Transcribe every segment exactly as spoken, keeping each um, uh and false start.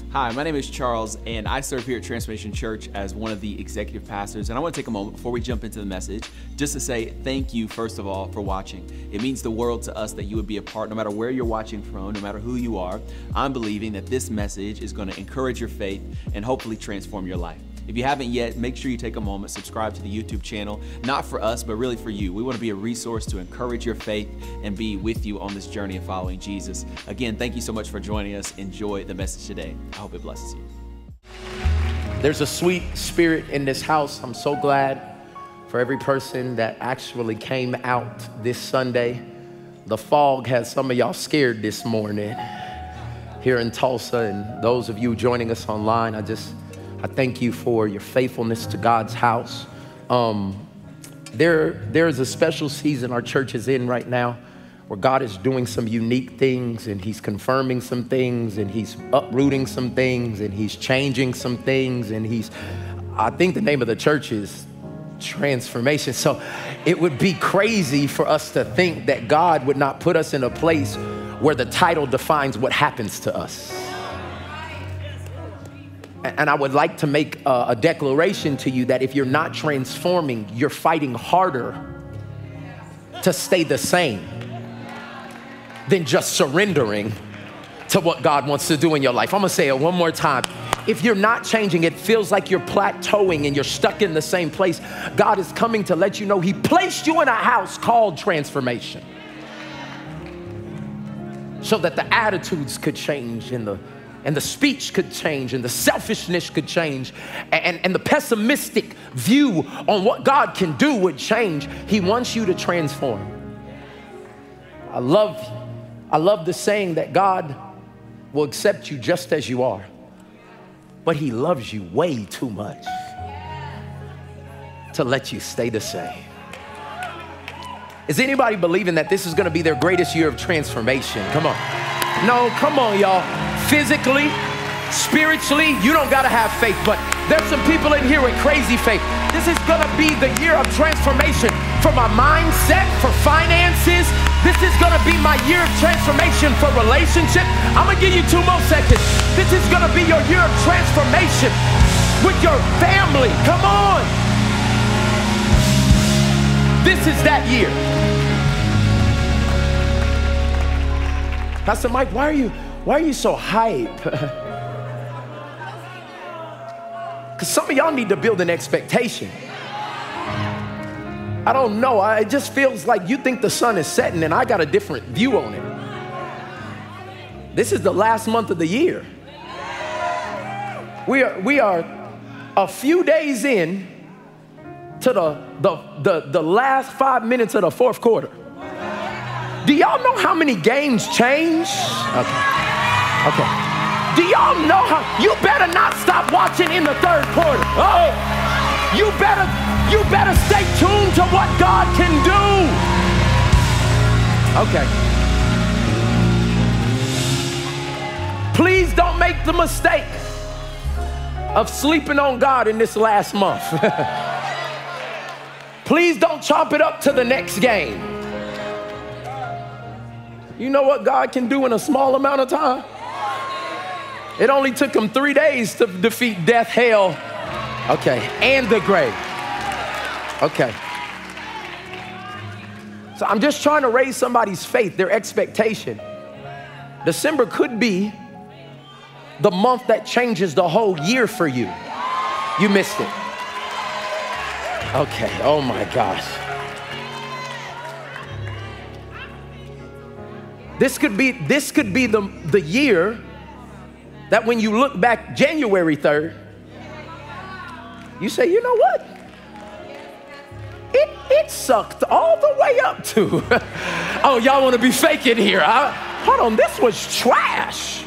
Hi, my name is Charles, and I serve here at Transformation Church as one of the executive pastors. And I want to take a moment before we jump into the message just to say thank you, first of all, for watching. It means the world to us that you would be a part, no matter where you're watching from, no matter who you are. I'm believing that this message is going to encourage your faith and hopefully transform your life. If you haven't yet, make sure you take a moment, subscribe to the YouTube channel, not for us, but really for you. We want to be a resource to encourage your faith and be with you on this journey of following Jesus. Again, thank you so much for joining us. Enjoy the message today. I hope it blesses you. There's a sweet spirit in this house. I'm so glad for every person that actually came out this Sunday. The fog has some of y'all scared this morning here in Tulsa, and those of you joining us online, I just I thank you for your faithfulness to God's house. Um, there, there is a special season our church is in right now where God is doing some unique things, and he's confirming some things, and he's uprooting some things, and he's changing some things, and he's, I think the name of the church is Transformation. So it would be crazy for us to think that God would not put us in a place where the title defines what happens to us. And I would like to make a, a declaration to you that if you're not transforming, you're fighting harder to stay the same than just surrendering to what God wants to do in your life. I'm gonna say it one more time. If you're not changing, it feels like you're plateauing and you're stuck in the same place. God is coming to let you know he placed you in a house called transformation so that the attitudes could change and the And the speech could change, and the selfishness could change, and, and the pessimistic view on what God can do would change. He wants you to transform. I love, I love the saying that God will accept you just as you are, but he loves you way too much to let you stay the same. Is anybody believing that this is gonna be their greatest year of transformation? Come on. No, come on, y'all. Physically, spiritually, you don't gotta have faith, but there's some people in here with crazy faith. This is gonna be the year of transformation for my mindset, for finances. This is gonna be my year of transformation for relationship. I'm gonna give you two more seconds. This is gonna be your year of transformation with your family. Come on. This is that year. Pastor Mike, why are you Why are you so hype? Because some of y'all need to build an expectation. I don't know. I, it just feels like you think the sun is setting and I got a different view on it. This is the last month of the year. We are, we are a few days in to the, the, the, the last five minutes of the fourth quarter. Do y'all know how many games change? Okay. Okay. Do y'all know how? You better not stop watching in the third quarter. Oh, you better, you better stay tuned to what God can do. Okay. Please don't make the mistake of sleeping on God in this last month. Please don't chop it up to the next game. You know what God can do in a small amount of time? It only took him three days to defeat death, hell, okay, and the grave. Okay. So I'm just trying to raise somebody's faith, their expectation. December could be the month that changes the whole year for you. You missed it. Okay, oh my gosh. This could be, this could be the, the year that when you look back January third, you say, you know what? It, it sucked all the way up to, oh, y'all want to be faking here. I, hold on, this was trash.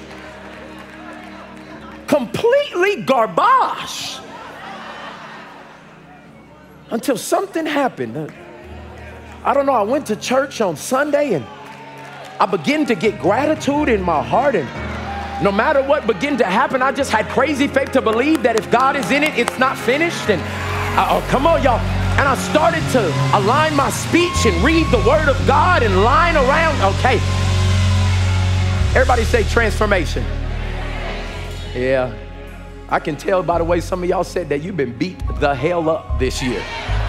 Completely garbage. Until something happened. I don't know, I went to church on Sunday and I began to get gratitude in my heart, and no matter what began to happen, I just had crazy faith to believe that if God is in it, it's not finished. And uh, oh, come on, y'all. And I started to align my speech and read the word of God and line around. Okay. Everybody say transformation. Yeah. I can tell by the way some of y'all said that you've been beat the hell up this year.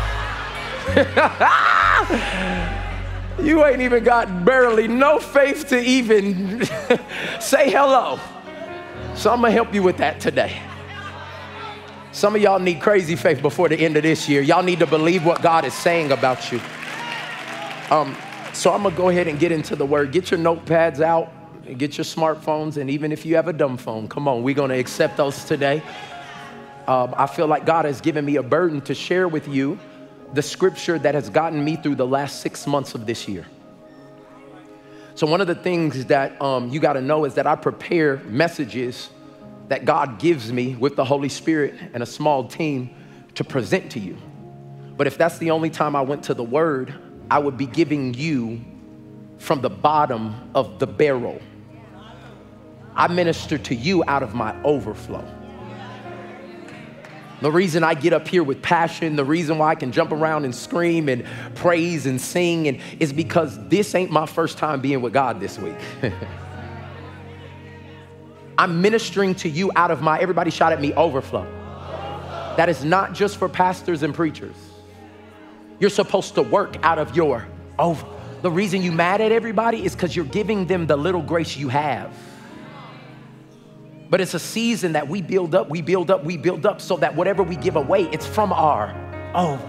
You ain't even got barely no faith to even say hello. So I'm gonna help you with that today. Some of y'all need crazy faith before the end of this year. Y'all need to believe what God is saying about you. Um, so I'm gonna go ahead and get into the word. Get your notepads out, and get your smartphones, and even if you have a dumb phone, come on, we're gonna accept those today. Um, I feel like God has given me a burden to share with you the scripture that has gotten me through the last six months of this year. So one of the things that um, you gotta know is that I prepare messages that God gives me with the Holy Spirit and a small team to present to you. But if that's the only time I went to the word, I would be giving you from the bottom of the barrel. I minister to you out of my overflow. The reason I get up here with passion, the reason why I can jump around and scream and praise and sing and is because this ain't my first time being with God this week. I'm ministering to you out of my, everybody shout at me, overflow. Overflow. That is not just for pastors and preachers. You're supposed to work out of your over. The reason you mad at everybody is because you're giving them the little grace you have. But it's a season that we build up, we build up, we build up so that whatever we give away, it's from our over.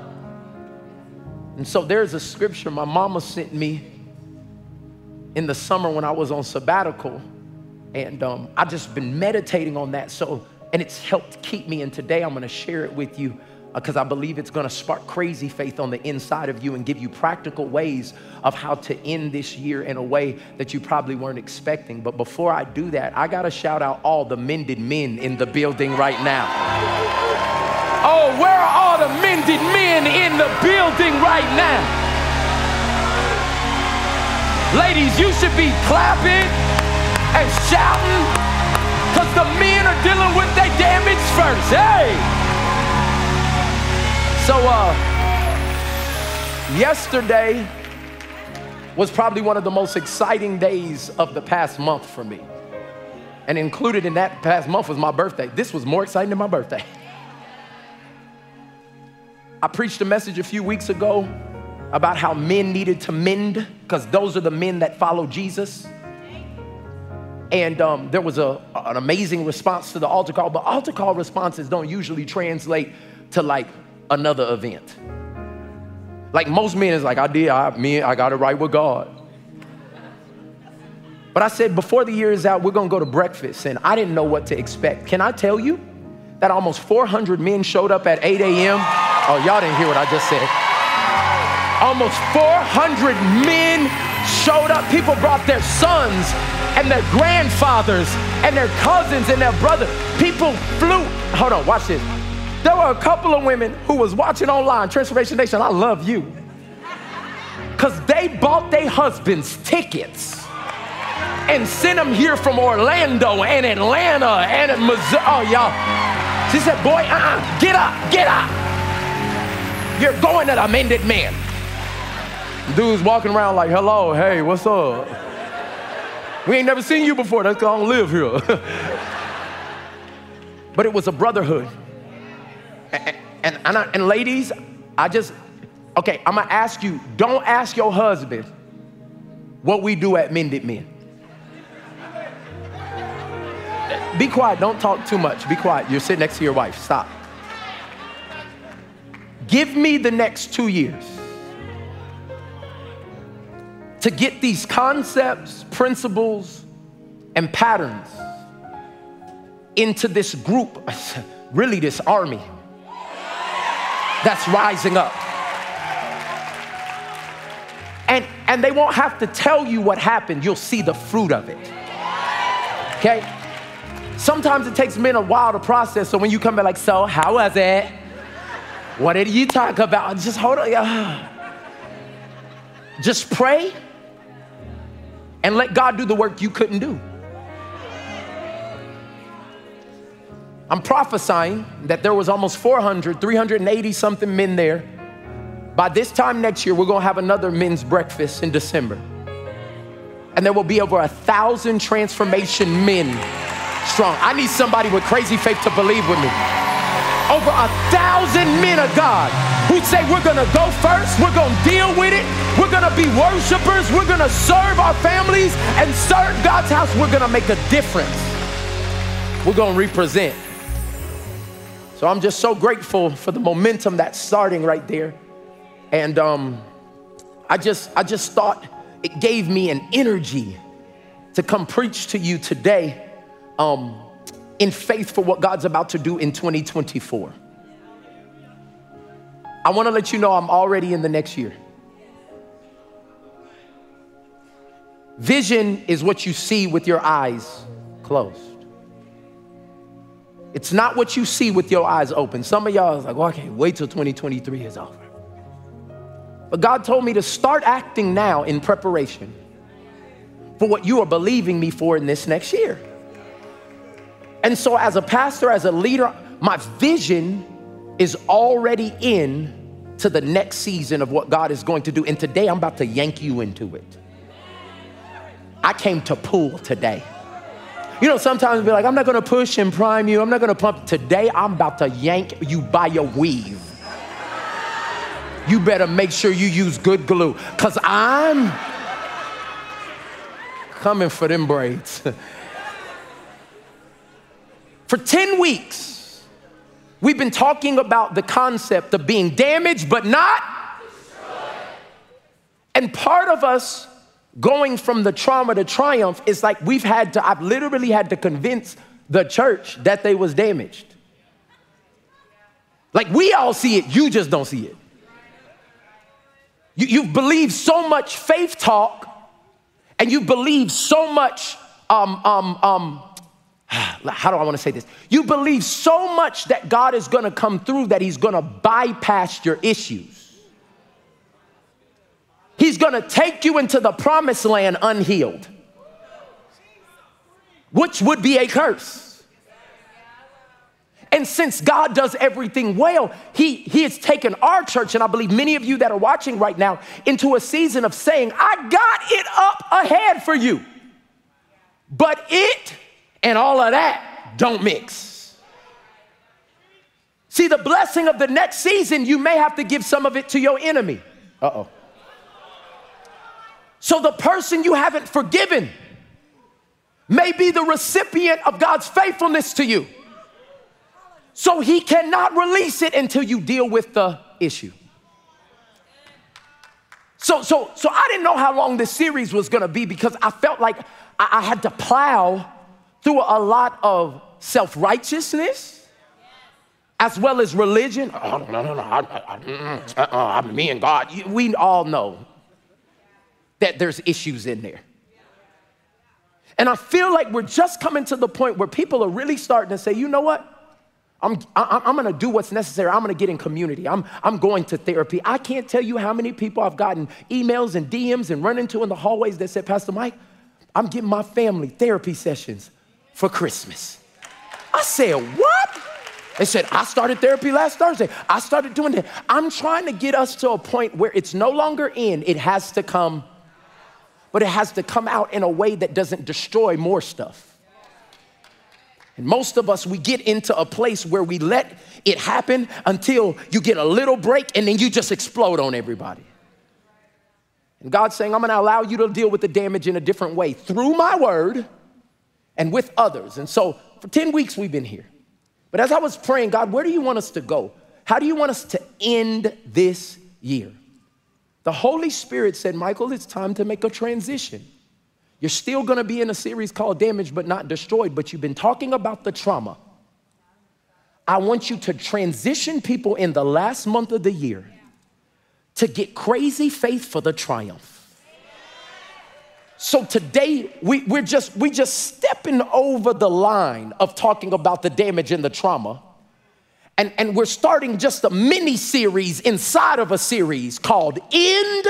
And so there's a scripture my mama sent me in the summer when I was on sabbatical. And um, I've just been meditating on that. So, and it's helped keep me. And today I'm gonna share it with you because I believe it's gonna spark crazy faith on the inside of you and give you practical ways of how to end this year in a way that you probably weren't expecting. But before I do that, I gotta shout out all the mended men in the building right now. Oh, where are all the mended men in the building right now? Ladies, you should be clapping and shouting because the men are dealing with their damage first. Hey! So uh, yesterday was probably one of the most exciting days of the past month for me. And included in that past month was my birthday. This was more exciting than my birthday. I preached a message a few weeks ago about how men needed to mend because those are the men that follow Jesus. And um, there was a, an amazing response to the altar call, but altar call responses don't usually translate to like another event. Like most men is like, I did, I, me, I got it right with God. But I said, before the year is out, we're gonna go to breakfast, and I didn't know what to expect. Can I tell you that almost four hundred men showed up at eight A M? Oh, y'all didn't hear what I just said. Almost four hundred men showed up. People brought their sons and their grandfathers and their cousins and their brothers. People flew, hold on, watch this. There were a couple of women who was watching online, Transformation Nation, I love you. Because they bought their husbands tickets and sent them here from Orlando and Atlanta and Missouri. Oh, y'all. She said, boy, uh-uh, get up, get up. You're going to the mended man. Dude's walking around like, hello, hey, what's up? We ain't never seen you before, that's because I don't live here. But it was a brotherhood. And, and, and, I, and ladies, I just, okay, I'm gonna ask you, don't ask your husband what we do at Mended Men. Be quiet, don't talk too much. Be quiet, you're sitting next to your wife, stop. Give me the next two years to get these concepts, principles, and patterns into this group, really this army that's rising up. And, and they won't have to tell you what happened. You'll see the fruit of it. Okay? Sometimes it takes men a while to process. So when you come back like, so how was it? What did you talk about? Just hold on. Just pray and let God do the work you couldn't do. I'm prophesying that there was almost four hundred, three hundred eighty something men there. By this time next year, we're gonna have another men's breakfast in December. And there will be over a thousand transformation men strong. I need somebody with crazy faith to believe with me. Over a thousand men of God who say we're gonna go first, we're gonna deal with it, we're gonna be worshipers, we're gonna serve our families and serve God's house, we're gonna make a difference. We're gonna represent. So I'm just so grateful for the momentum that's starting right there. And um, I just, I just thought it gave me an energy to come preach to you today um, in faith for what God's about to do in twenty twenty-four. I wanna let you know I'm already in the next year. Vision is what you see with your eyes closed. It's not what you see with your eyes open. Some of y'all is like, well, I can't wait till twenty twenty-three is over. But God told me to start acting now in preparation for what you are believing me for in this next year. And so as a pastor, as a leader, my vision is already in to the next season of what God is going to do. And today I'm about to yank you into it. I came to pull today. You know, sometimes be like, I'm not gonna push and prime you. I'm not gonna pump. Today, I'm about to yank you by your weave. You better make sure you use good glue, because I'm coming for them braids. For ten weeks, we've been talking about the concept of being damaged but not destroyed. And part of us going from the trauma to triumph is like we've had to, I've literally had to convince the church that they was damaged. Like we all see it, you just don't see it. You, you've believed so much faith talk and you believe so much, um, um, um, how do I want to say this? You believe so much that God is going to come through that he's going to bypass your issues. He's gonna take you into the promised land unhealed, which would be a curse. And since God does everything well, he, he has taken our church, and I believe many of you that are watching right now, into a season of saying, I got it up ahead for you. But it and all of that don't mix. See, the blessing of the next season, you may have to give some of it to your enemy. Uh-oh. So the person you haven't forgiven may be the recipient of God's faithfulness to you. So he cannot release it until you deal with the issue. So, so, so I didn't know how long this series was gonna be because I felt like I, I had to plow through a lot of self-righteousness as well as religion. Oh, no, no, no, I, I, I, uh, me and God, we all know that there's issues in there. And I feel like we're just coming to the point where people are really starting to say, you know what? I'm, I, I'm gonna do what's necessary. I'm gonna get in community. I'm, I'm going to therapy. I can't tell you how many people I've gotten emails and D Ms and run into in the hallways that said, Pastor Mike, I'm getting my family therapy sessions for Christmas. I said, what? They said, I started therapy last Thursday. I started doing that. I'm trying to get us to a point where it's no longer in, it has to come, but it has to come out in a way that doesn't destroy more stuff. And most of us, we get into a place where we let it happen until you get a little break and then you just explode on everybody. And God's saying, I'm gonna allow you to deal with the damage in a different way through my word and with others. And so for ten weeks we've been here. But as I was praying, God, where do you want us to go? How do you want us to end this year? The Holy Spirit said, Michael, it's time to make a transition. You're still gonna be in a series called Damaged but Not Destroyed, but you've been talking about the trauma. I want you to transition people in the last month of the year to get crazy faith for the triumph. So today, we, we're just, we just stepping over the line of talking about the damage and the trauma. And, and we're starting just a mini series inside of a series called End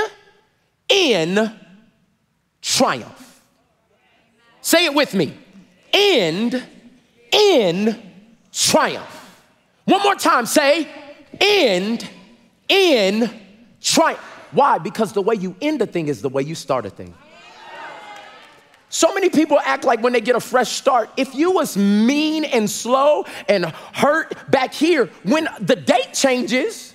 in Triumph. Say it with me. End in Triumph. One more time, say end in triumph. Why? Because the way you end a thing is the way you start a thing. So many people act like when they get a fresh start, if you was mean and slow and hurt back here, when the date changes,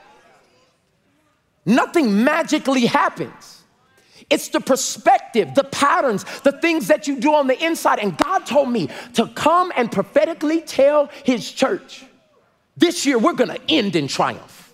nothing magically happens. It's the perspective, the patterns, the things that you do on the inside. And God told me to come and prophetically tell his church, this year we're gonna end in triumph.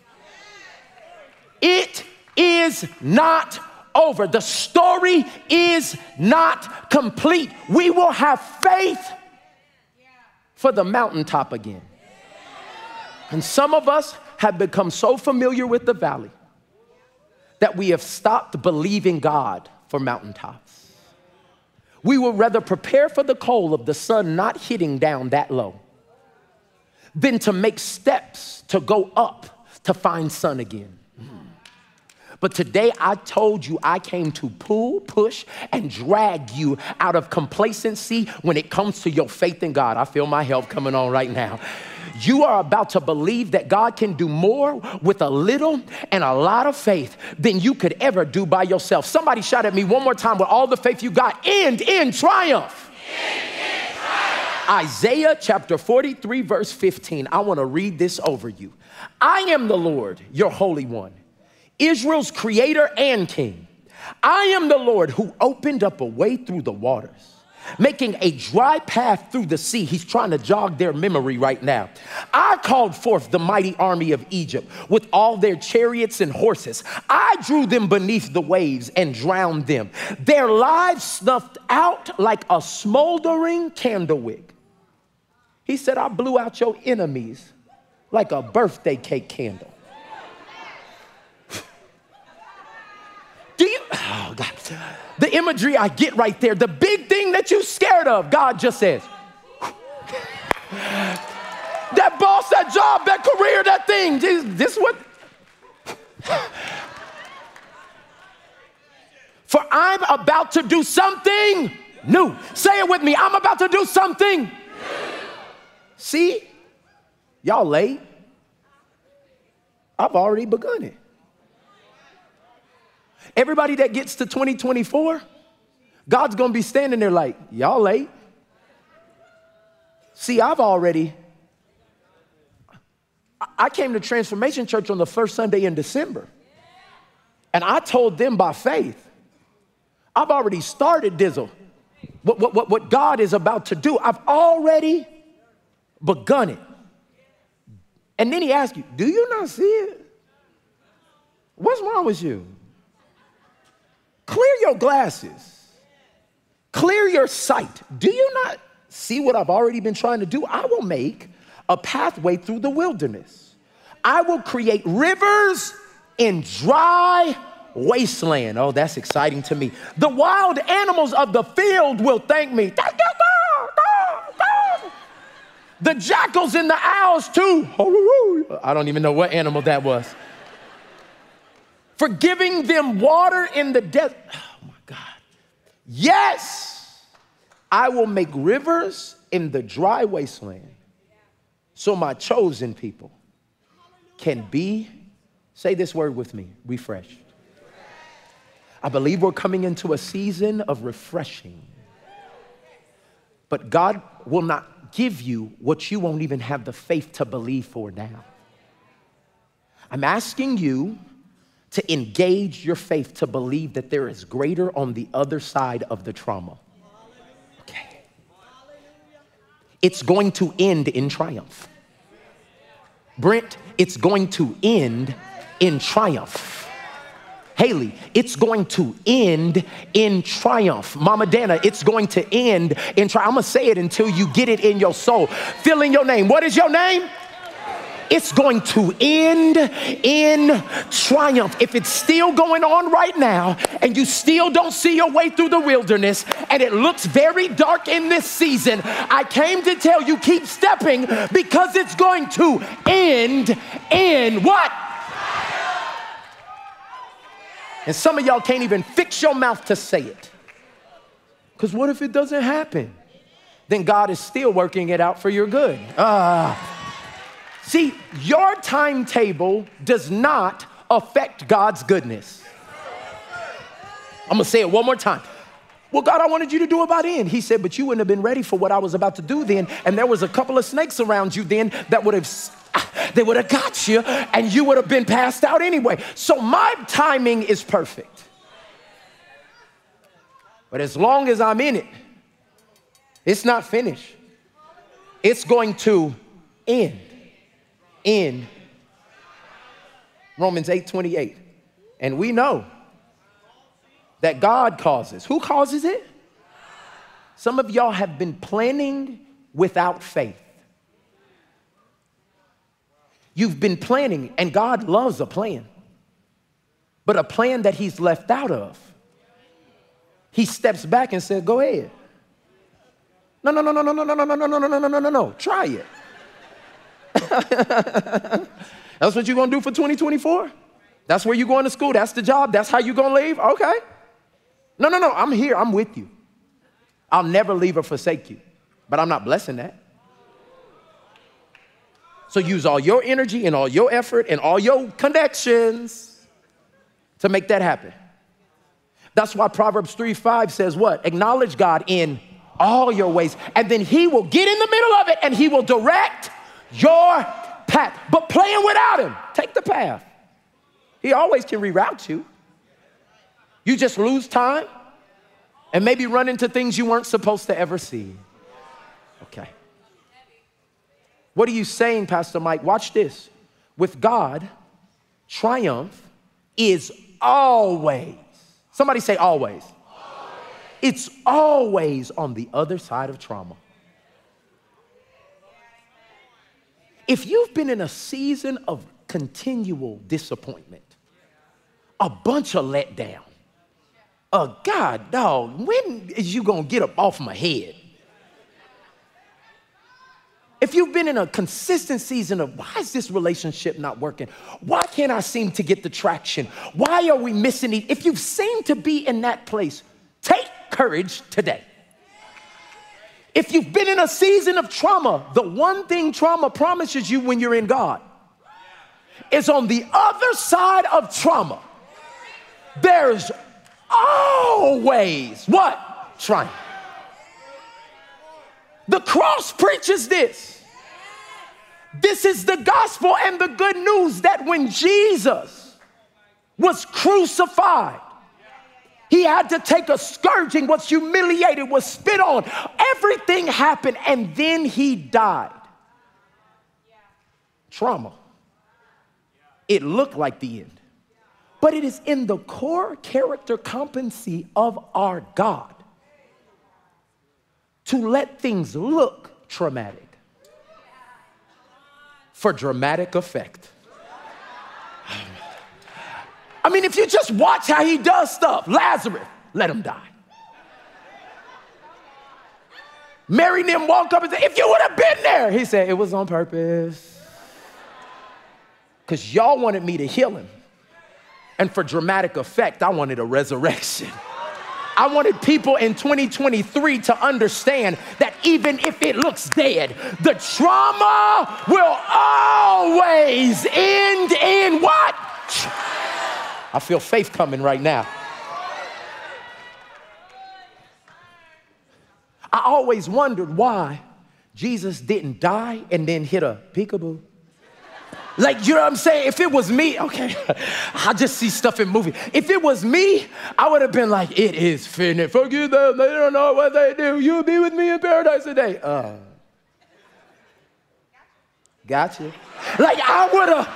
It is not over. The story is not complete. We will have faith for the mountaintop again. And some of us have become so familiar with the valley that we have stopped believing God for mountaintops. We would rather prepare for the cold of the sun not hitting down that low than to make steps to go up to find sun again. But today I told you I came to pull, push, and drag you out of complacency when it comes to your faith in God. I feel my help coming on right now. You are about to believe that God can do more with a little and a lot of faith than you could ever do by yourself. Somebody shout at me one more time with all the faith you got. End in triumph. End in triumph. Isaiah chapter forty-three, verse fifteen. I want to read this over you. I am the Lord, your Holy One, Israel's creator and king. I am the Lord who opened up a way through the waters, making a dry path through the sea. He's trying to jog their memory right now. I called forth the mighty army of Egypt with all their chariots and horses. I drew them beneath the waves and drowned them, their lives snuffed out like a smoldering candle wick. He said, I blew out your enemies like a birthday cake candle. Do you, oh God, the imagery I get right there, the big thing that you're scared of, God just says, that boss, that job, that career, that thing, this, this what? For I'm about to do something new. Say it with me, I'm about to do something new. See, y'all late. I've already begun it. Everybody that gets to twenty twenty-four, God's gonna be standing there like, y'all late. See, I've already, I came to Transformation Church on the first Sunday in December. And I told them by faith, I've already started Dizzle. What, what, what, what God is about to do, I've already begun it. And then he asked you, do you not see it? What's wrong with you? Clear your glasses. Clear your sight. Do you not see what I've already been trying to do? I will make a pathway through the wilderness. I will create rivers in dry wasteland. Oh, that's exciting to me. The wild animals of the field will thank me. The jackals and the owls too. I don't even know what animal that was. For giving them water in the desert. Oh my God. Yes, I will make rivers in the dry wasteland so my chosen people can be, say this word with me, refreshed. I believe we're coming into a season of refreshing. But God will not give you what you won't even have the faith to believe for now. I'm asking you to engage your faith to believe that there is greater on the other side of the trauma. Okay. It's going to end in triumph. Brent, it's going to end in triumph. Haley, it's going to end in triumph. Mama Dana, it's going to end in triumph. I'm gonna say it until you get it in your soul. Fill in your name. What is your name? It's going to end in triumph. If it's still going on right now and you still don't see your way through the wilderness and it looks very dark in this season, I came to tell you keep stepping because it's going to end in what? And some of y'all can't even fix your mouth to say it. Because what if it doesn't happen? Then God is still working it out for your good. Ah. Uh, See, your timetable does not affect God's goodness. I'm gonna say it one more time. Well, God, I wanted you to do it by then. He said, but you wouldn't have been ready for what I was about to do then. And there was a couple of snakes around you then that would have, they would have got you and you would have been passed out anyway. So my timing is perfect. But as long as I'm in it, it's not finished. It's going to end in Romans eight twenty-eight. And we know that God causes. Who causes it? Some of y'all have been planning without faith. You've been planning, and God loves a plan, but a plan that he's left out of. He steps back and said, go ahead. No, no, no, no, no, no, no, no, no, no, no, no, no, no, no, no. Try it. That's what you're going to do for twenty twenty-four? That's where you're going to school? That's the job? That's how you're going to leave? Okay. No, no, no, I'm here. I'm with you. I'll never leave or forsake you, but I'm not blessing that. So use all your energy and all your effort and all your connections to make that happen. That's why Proverbs three five says what? Acknowledge God in all your ways, and then he will get in the middle of it and he will direct your path. But playing without him, take the path. He always can reroute you. You just lose time and maybe run into things you weren't supposed to ever see. Okay. What are you saying, Pastor Mike? Watch this. With God, triumph is always, somebody say always. Always. It's always on the other side of trauma. If you've been in a season of continual disappointment, a bunch of letdown, oh God, dog, when is you gonna get up off my head? If you've been in a consistent season of why is this relationship not working? Why can't I seem to get the traction? Why are we missing it? If you seem to be in that place, take courage today. If you've been in a season of trauma, the one thing trauma promises you when you're in God is on the other side of trauma, there's always what? Triumph. The cross preaches this. This is the gospel and the good news that when Jesus was crucified, he had to take a scourging, was humiliated, was spit on. Everything happened, and then he died. Trauma. It looked like the end. But it is in the core character competency of our God to let things look traumatic for dramatic effect. I mean, if you just watch how he does stuff, Lazarus, let him die. Mary and them walk up and say, if you would have been there. He said, it was on purpose. Because y'all wanted me to heal him. And for dramatic effect, I wanted a resurrection. I wanted people in twenty twenty-three to understand that even if it looks dead, the trauma will always end in what? I feel faith coming right now. I always wondered why Jesus didn't die and then hit a peekaboo. Like, you know what I'm saying? If it was me, okay, I just see stuff in movies. If it was me, I would have been like, it is finished. Forgive them, they don't know what they do. You'll be with me in paradise today. Uh, gotcha. Like, I would have.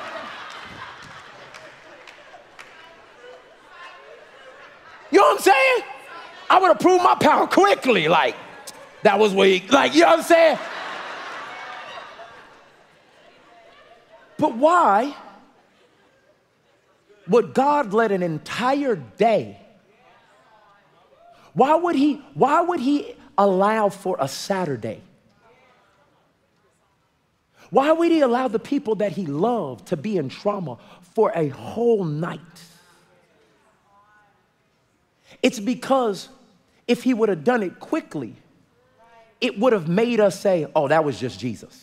You know what I'm saying? I would have proved my power quickly. Like, that was weak. Like, you know what I'm saying? But why would God let an entire day, why would he, why would he allow for a Saturday? Why would he allow the people that he loved to be in trauma for a whole night? It's because if he would have done it quickly, it would have made us say, oh, that was just Jesus.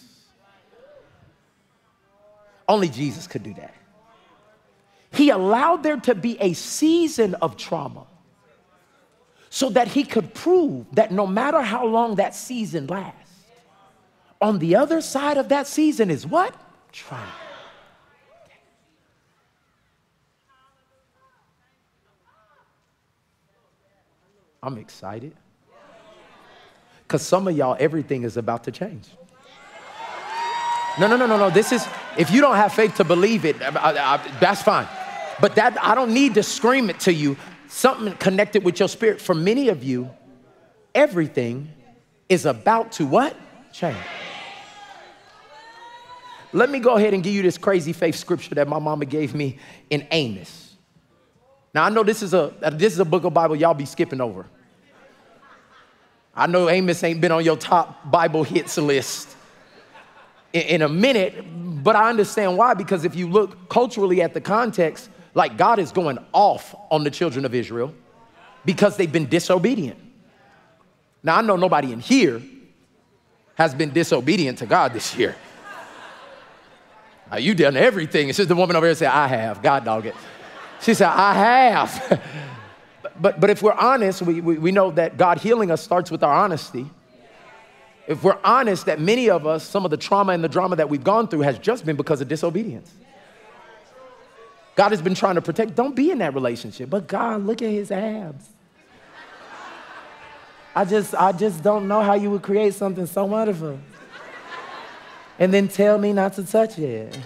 Only Jesus could do that. He allowed there to be a season of trauma so that he could prove that no matter how long that season lasts, on the other side of that season is what? Triumph. I'm excited. Because some of y'all, everything is about to change. No, no, no, no, no. This is, if you don't have faith to believe it, I, I, that's fine. But that, I don't need to scream it to you. Something connected with your spirit. For many of you, everything is about to what? Change. Let me go ahead and give you this crazy faith scripture that my mama gave me in Amos. Now, I know this is a, this is a book of Bible y'all be skipping over. I know Amos ain't been on your top Bible hits list in, in a minute, but I understand why, because if you look culturally at the context, like God is going off on the children of Israel because they've been disobedient. Now, I know nobody in here has been disobedient to God this year. Now, you done everything. It's just the woman over here said, I have. God dog it. She said, I have. But, but if we're honest, we, we, we know that God healing us starts with our honesty. If we're honest, that many of us, some of the trauma and the drama that we've gone through has just been because of disobedience. God has been trying to protect. Don't be in that relationship. But God, look at his abs. I just, I just don't know how you would create something so wonderful and then tell me not to touch it.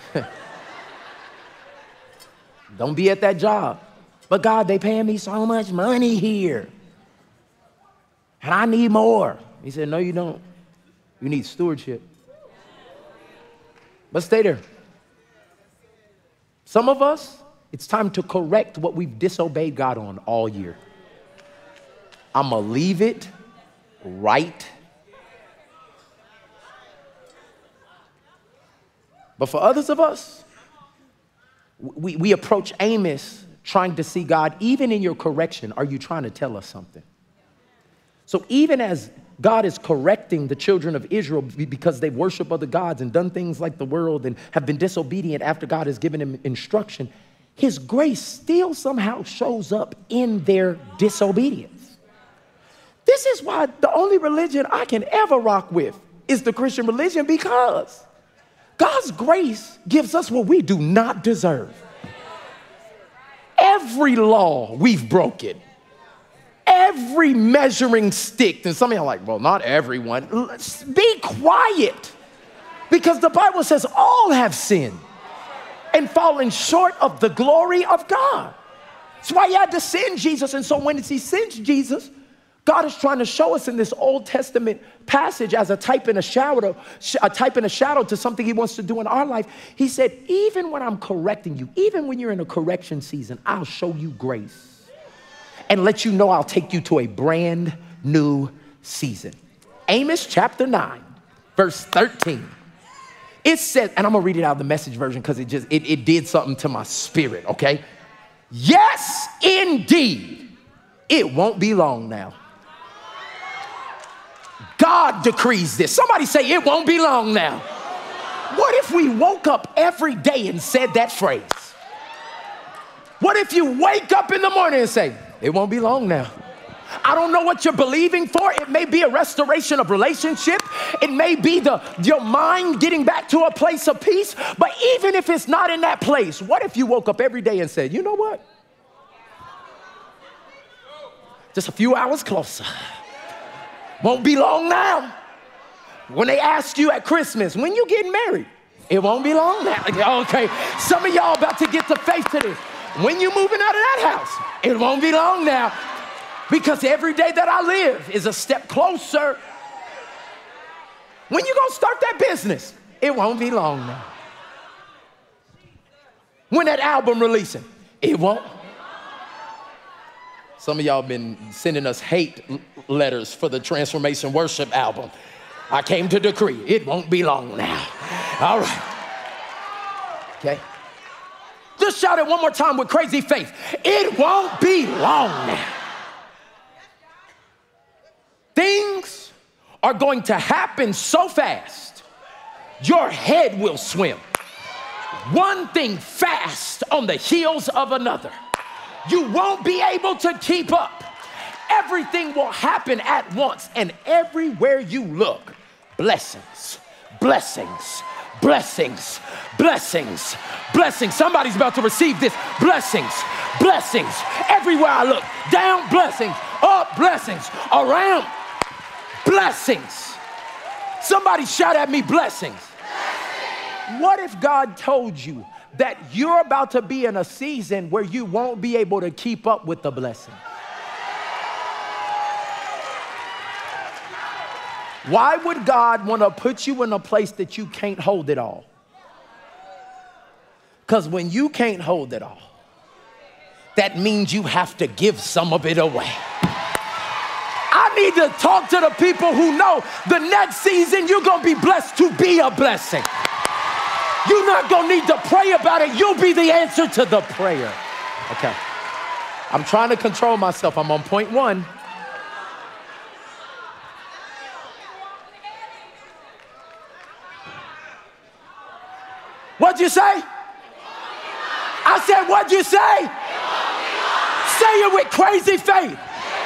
Don't be at that job. But God, they paying me so much money here. And I need more. He said, no, you don't. You need stewardship. But stay there. Some of us, it's time to correct what we've disobeyed God on all year. I'm going to leave it right. But for others of us, we, we approach Amos trying to see, God, even in your correction, are you trying to tell us something? So even as God is correcting the children of Israel because they worship other gods and done things like the world and have been disobedient after God has given them instruction, his grace still somehow shows up in their disobedience. This is why the only religion I can ever rock with is the Christian religion, because God's grace gives us what we do not deserve. Every law we've broken, every measuring stick, and some of y'all are like, well, not everyone. Let's be quiet, because the Bible says all have sinned and fallen short of the glory of God. That's why he had to send Jesus. And so when he sends Jesus, God is trying to show us in this Old Testament passage as a type and a shadow, a type and a shadow to something he wants to do in our life. He said, even when I'm correcting you, even when you're in a correction season, I'll show you grace and let you know I'll take you to a brand new season. Amos chapter nine, verse thirteen. It says, and I'm gonna read it out of the Message version because it just, it, it did something to my spirit, okay? Yes, indeed, it won't be long now. God decrees this. Somebody say, it won't be long now. What if we woke up every day and said that phrase? What if you wake up in the morning and say, it won't be long now? I don't know what you're believing for. It may be a restoration of relationship. It may be the your mind getting back to a place of peace. But even if it's not in that place, what if you woke up every day and said, you know what? Just a few hours closer. Won't be long now. When they ask you at Christmas, when you getting married? It won't be long now. Okay, some of y'all about to get the faith to this. When you moving out of that house, it won't be long now. Because every day that I live is a step closer. When you gonna start that business? It won't be long now. When that album releasing? It won't. Some of y'all been sending us hate letters for the Transformation Worship album. I came to decree, it won't be long now. All right. Okay. Just shout it one more time with crazy faith. It won't be long now. Things are going to happen so fast, your head will swim. One thing fast on the heels of another. You won't be able to keep up. everything will happen at once. And everywhere you look, blessings, blessings, blessings, blessings, blessings. Somebody's about to receive this. Blessings, blessings. Everywhere I look, down, blessings, up, blessings, around, blessings. Somebody shout at me, blessings. Blessings. What if God told you that you're about to be in a season where you won't be able to keep up with the blessing? Why would God want to put you in a place that you can't hold it all? Because when you can't hold it all, that means you have to give some of it away. I need to talk to the people who know the next season you're going to be blessed to be a blessing. You're not going to need to pray about it. You'll be the answer to the prayer. Okay. I'm trying to control myself. I'm on point one. What'd you say? I said, what'd you say? Say it with crazy faith.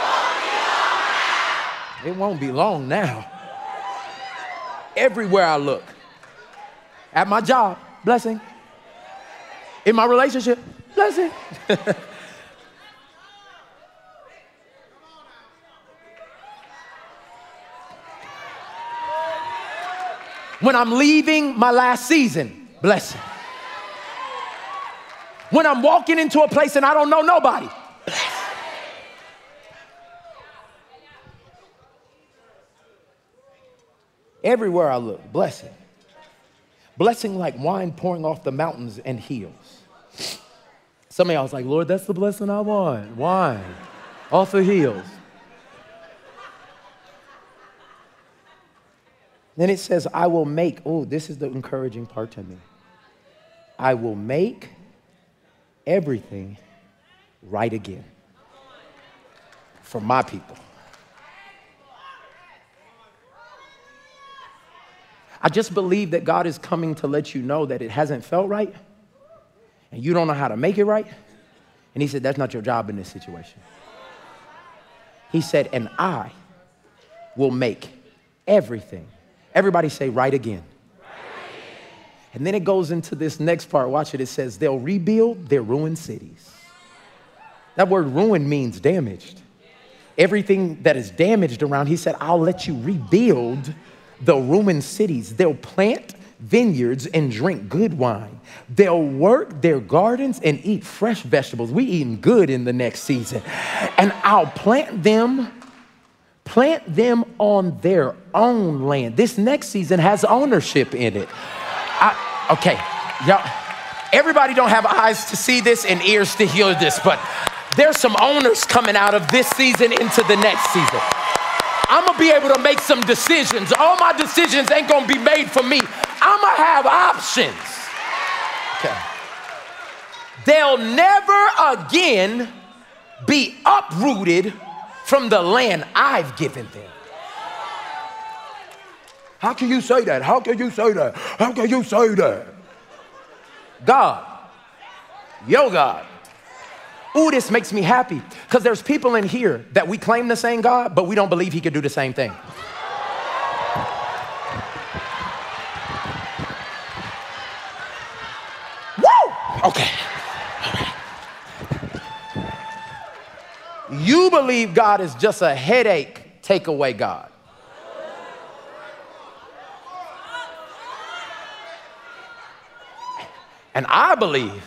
It won't be long now. Everywhere I look. At my job, blessing. In my relationship, blessing. When I'm leaving my last season, blessing. When I'm walking into a place and I don't know nobody, blessing. Everywhere I look, blessing. Blessing like wine pouring off the mountains and hills. Some of y'all was like, Lord, that's the blessing I want. Wine off the hills. Then it says, I will make, oh, this is the encouraging part to me. I will make everything right again for my people. I just believe that God is coming to let you know that it hasn't felt right and you don't know how to make it right. And he said, that's not your job in this situation. He said, and I will make everything. Everybody say right again. Right again. And then it goes into this next part. Watch it. It says they'll rebuild their ruined cities. That word ruin means damaged. Everything that is damaged around, he said, I'll let you rebuild the ruined cities. They'll plant vineyards and drink good wine. They'll work their gardens and eat fresh vegetables. We eating good in the next season. And I'll plant them, plant them on their own land. This next season has ownership in it. I, okay, y'all, everybody don't have eyes to see this and ears to hear this, but there's some owners coming out of this season into the next season. I'm going to be able to make some decisions. All my decisions ain't going to be made for me. I'm going to have options. Okay. They'll never again be uprooted from the land I've given them. How can you say that? How can you say that? How can you say that? God, your God. Ooh, this makes me happy because there's people in here that we claim the same God, but we don't believe he could do the same thing. Woo! Okay. You believe God is just a headache takeaway God. And I believe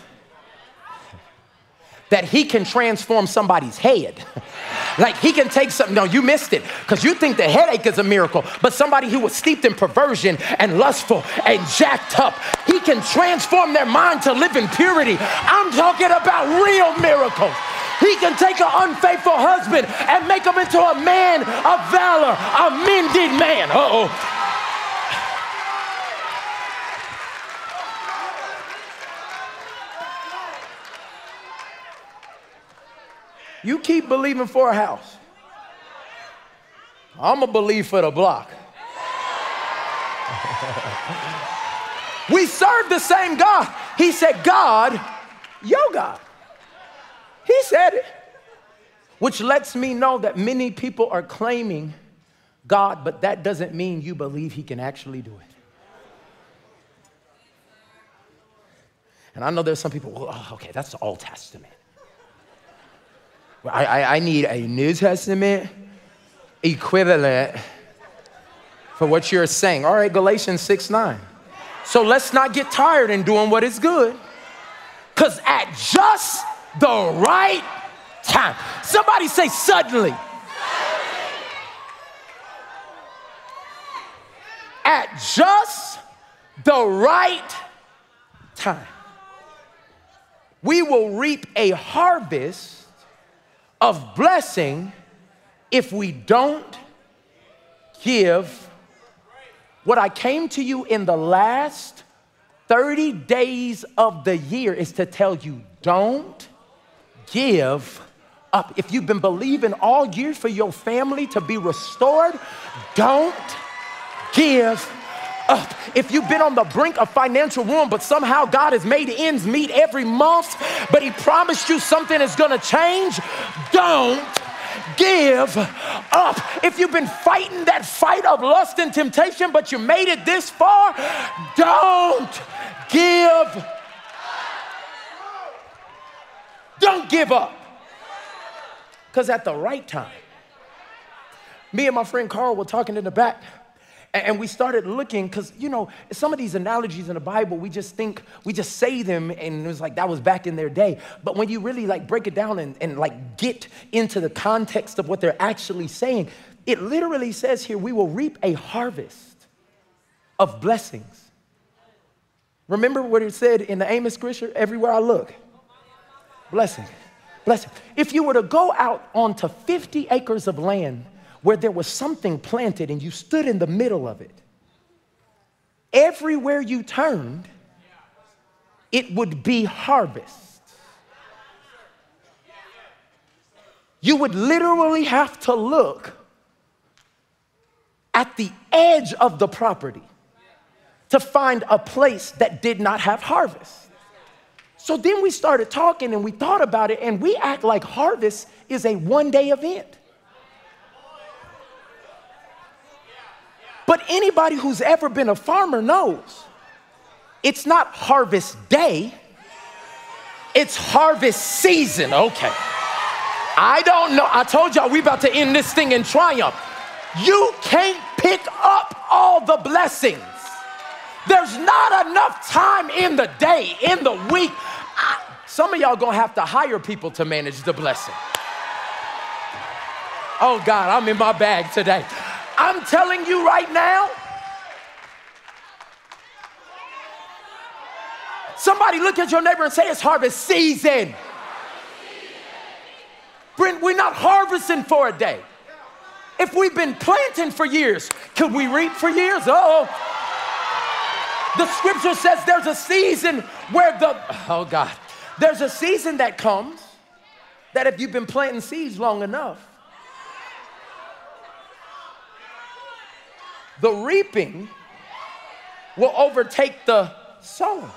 that he can transform somebody's head. Like he can take something, no, you missed it, because you think the headache is a miracle, but somebody who was steeped in perversion and lustful and jacked up, he can transform their mind to live in purity. I'm talking about real miracles. He can take an unfaithful husband and make him into a man of valor, a mended man. Uh-oh. You keep believing for a house. I'm going to believe for the block. We serve the same God. He said, God, your God. He said it. which lets me know that many people are claiming God, but that doesn't mean you believe he can actually do it. And I know there's some people, well, oh, okay, that's the Old Testament. Well, I, I, I need a New Testament equivalent for what you're saying. All right, Galatians six nine. So let's not get tired in doing what is good, because at just the right time. Somebody say suddenly. At just the right time, we will reap a harvest of blessing if we don't give. What I came to you in the last thirty days of the year is to tell you, don't give up. If you've been believing all year for your family to be restored, don't give up. If you've been on the brink of financial ruin, but somehow God has made ends meet every month, but he promised you something is gonna change, don't give up. If you've been fighting that fight of lust and temptation, but you made it this far, don't give up. Don't give up. Because at the right time, me and my friend Carl were talking in the back, and we started looking, because, you know, some of these analogies in the Bible, we just think, we just say them, and it was like that was back in their day. But when you really like break it down and, and like get into the context of what they're actually saying, it literally says here, we will reap a harvest of blessings. Remember what it said in the Amos scripture? Everywhere I look, blessing, blessing. If you were to go out onto fifty acres of land where there was something planted and you stood in the middle of it, everywhere you turned, it would be harvest. You would literally have to look at the edge of the property to find a place that did not have harvest. So then we started talking and we thought about it, and we act like harvest is a one-day event. But anybody who's ever been a farmer knows it's not harvest day, it's harvest season. Okay. I don't know. I told y'all we about to end this thing in triumph. You can't pick up all the blessings. There's not enough time in the day, in the week. I, some of y'all gonna have to hire people to manage the blessing. Oh God, I'm in my bag today. I'm telling you right now, somebody look at your neighbor and say it's harvest season. Brent, we're not harvesting for a day. If we've been planting for years, could we reap for years? Uh-oh. The scripture says there's a season where the, oh God, there's a season that comes that if you've been planting seeds long enough, the reaping will overtake the sowing.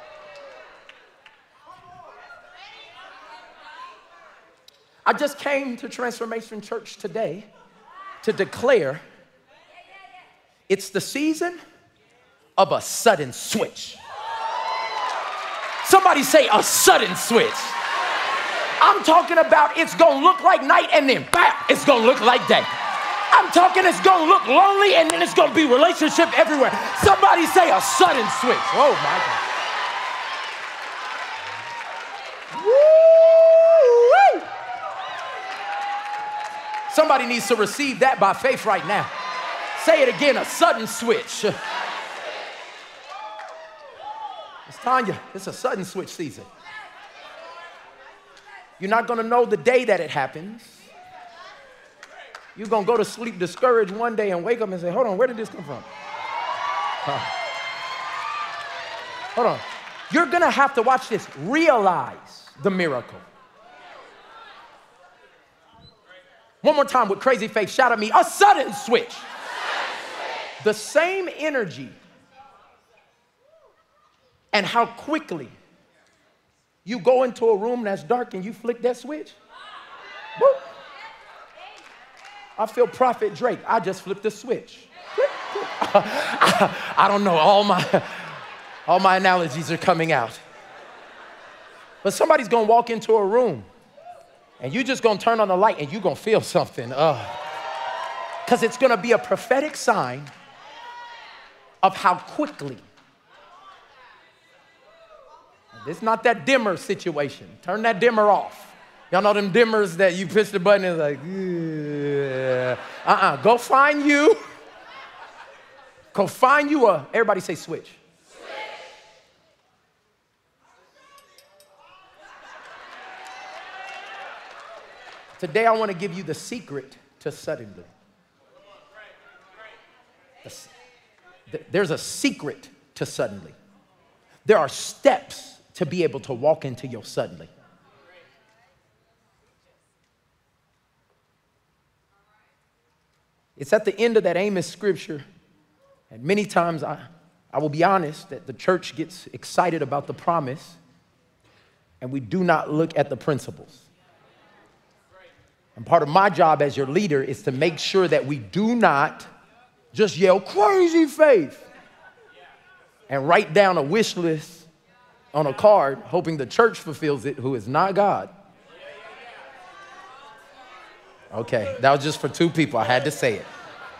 I just came to Transformation Church today to declare it's the season of a sudden switch. Somebody say a sudden switch. I'm talking about it's gonna look like night and then bam, it's gonna look like day. I'm talking it's gonna look lonely and then it's gonna be relationship everywhere. Somebody say a sudden switch. Oh my God. Woo-wee. Somebody needs to receive that by faith right now. Say it again, a sudden switch. It's Tanya, it's a sudden switch season. You're not gonna know the day that it happens. You're going to go to sleep discouraged one day and wake up and say, hold on, where did this come from? Huh. Hold on. You're going to have to watch this. Realize the miracle. One more time with crazy faith. Shout at me. A sudden switch. A sudden switch. The same energy and how quickly you go into a room that's dark and you flick that switch. Woo. I feel Prophet Drake. I just flipped the switch. I don't know, all my, all my analogies are coming out. But somebody's gonna walk into a room and you're just gonna turn on the light and you're gonna feel something. Uh, Because it's gonna be a prophetic sign of how quickly. This is not that dimmer situation. Turn that dimmer off. Y'all know them dimmers that you push the button and it's like, yeah. Uh-uh, go find you. Go find you a, everybody say switch. Switch. Today I wanna give you the secret to suddenly. There's a secret to suddenly. There are steps to be able to walk into your suddenly. It's at the end of that Amos scripture, and many times I, I will be honest that the church gets excited about the promise, and we do not look at the principles. And part of my job as your leader is to make sure that we do not just yell crazy faith and write down a wish list on a card hoping the church fulfills it, who is not God. Okay, that was just for two people. I had to say it.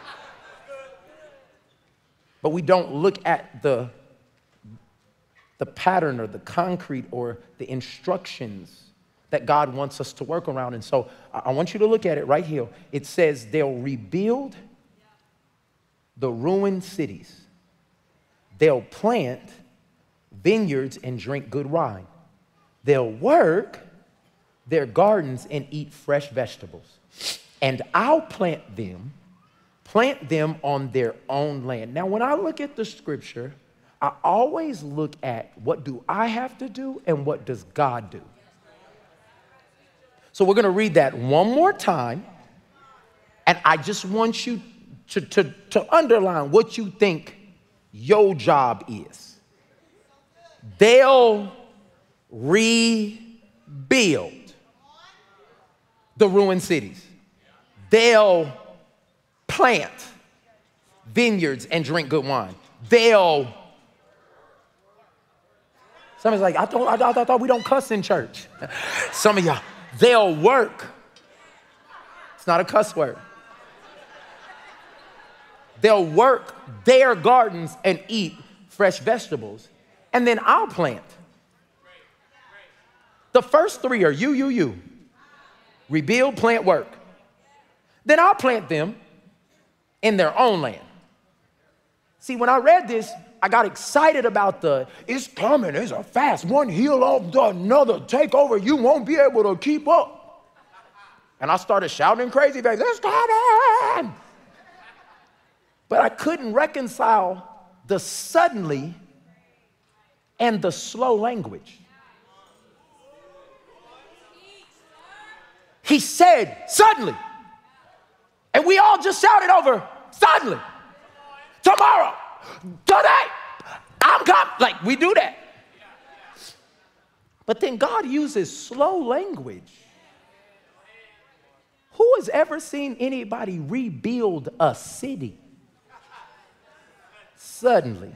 But we don't look at the, the pattern or the concrete or the instructions that God wants us to work around. And so I want you to look at it right here. It says they'll rebuild the ruined cities. They'll plant vineyards and drink good wine. They'll work their gardens and eat fresh vegetables. And I'll plant them, plant them on their own land. Now, when I look at the scripture, I always look at what do I have to do and what does God do. So we're going to read that one more time. And I just want you to, to, to underline what you think your job is. They'll rebuild the ruined cities. They'll plant vineyards and drink good wine. They'll. Somebody's like, I thought, I, I thought we don't cuss in church. Some of y'all, they'll work. It's not a cuss word. They'll work their gardens and eat fresh vegetables. And then I'll plant. The first three are you, you, you. Rebuild, plant, work. Then I'll plant them in their own land. See, when I read this, I got excited about the, it's coming, it's a fast, one heel off the another, take over, you won't be able to keep up. And I started shouting crazy, it's coming. But I couldn't reconcile the suddenly and the slow language. He said, suddenly. And we all just shouted over, suddenly. Tomorrow. Today. I'm coming. Like, we do that. But then God uses slow language. Who has ever seen anybody rebuild a city? Suddenly.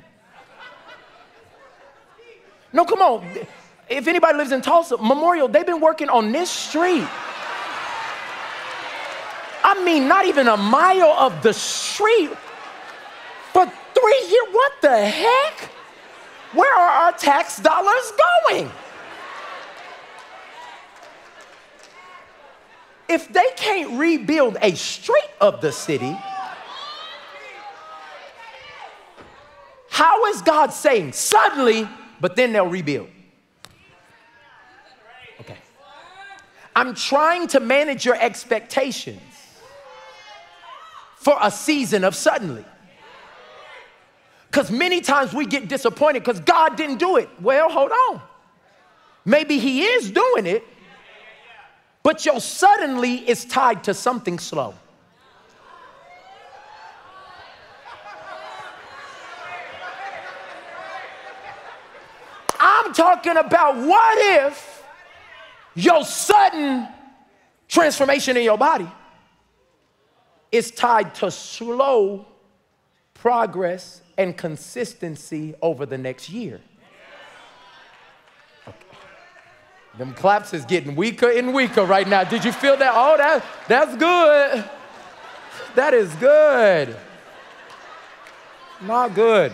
No, come on. If anybody lives in Tulsa, Memorial, they've been working on this street. I mean, not even a mile of the street for three years. What the heck? Where are our tax dollars going? If they can't rebuild a street of the city, how is God saying suddenly, but then they'll rebuild? Okay. I'm trying to manage your expectations for a season of suddenly. Because many times we get disappointed because God didn't do it. Well, hold on. Maybe he is doing it, but your suddenly is tied to something slow. I'm talking about what if your sudden transformation in your body is tied to slow progress and consistency over the next year. Okay. Them claps is getting weaker and weaker right now. Did you feel that? Oh, that, that's good. That is good. Not good.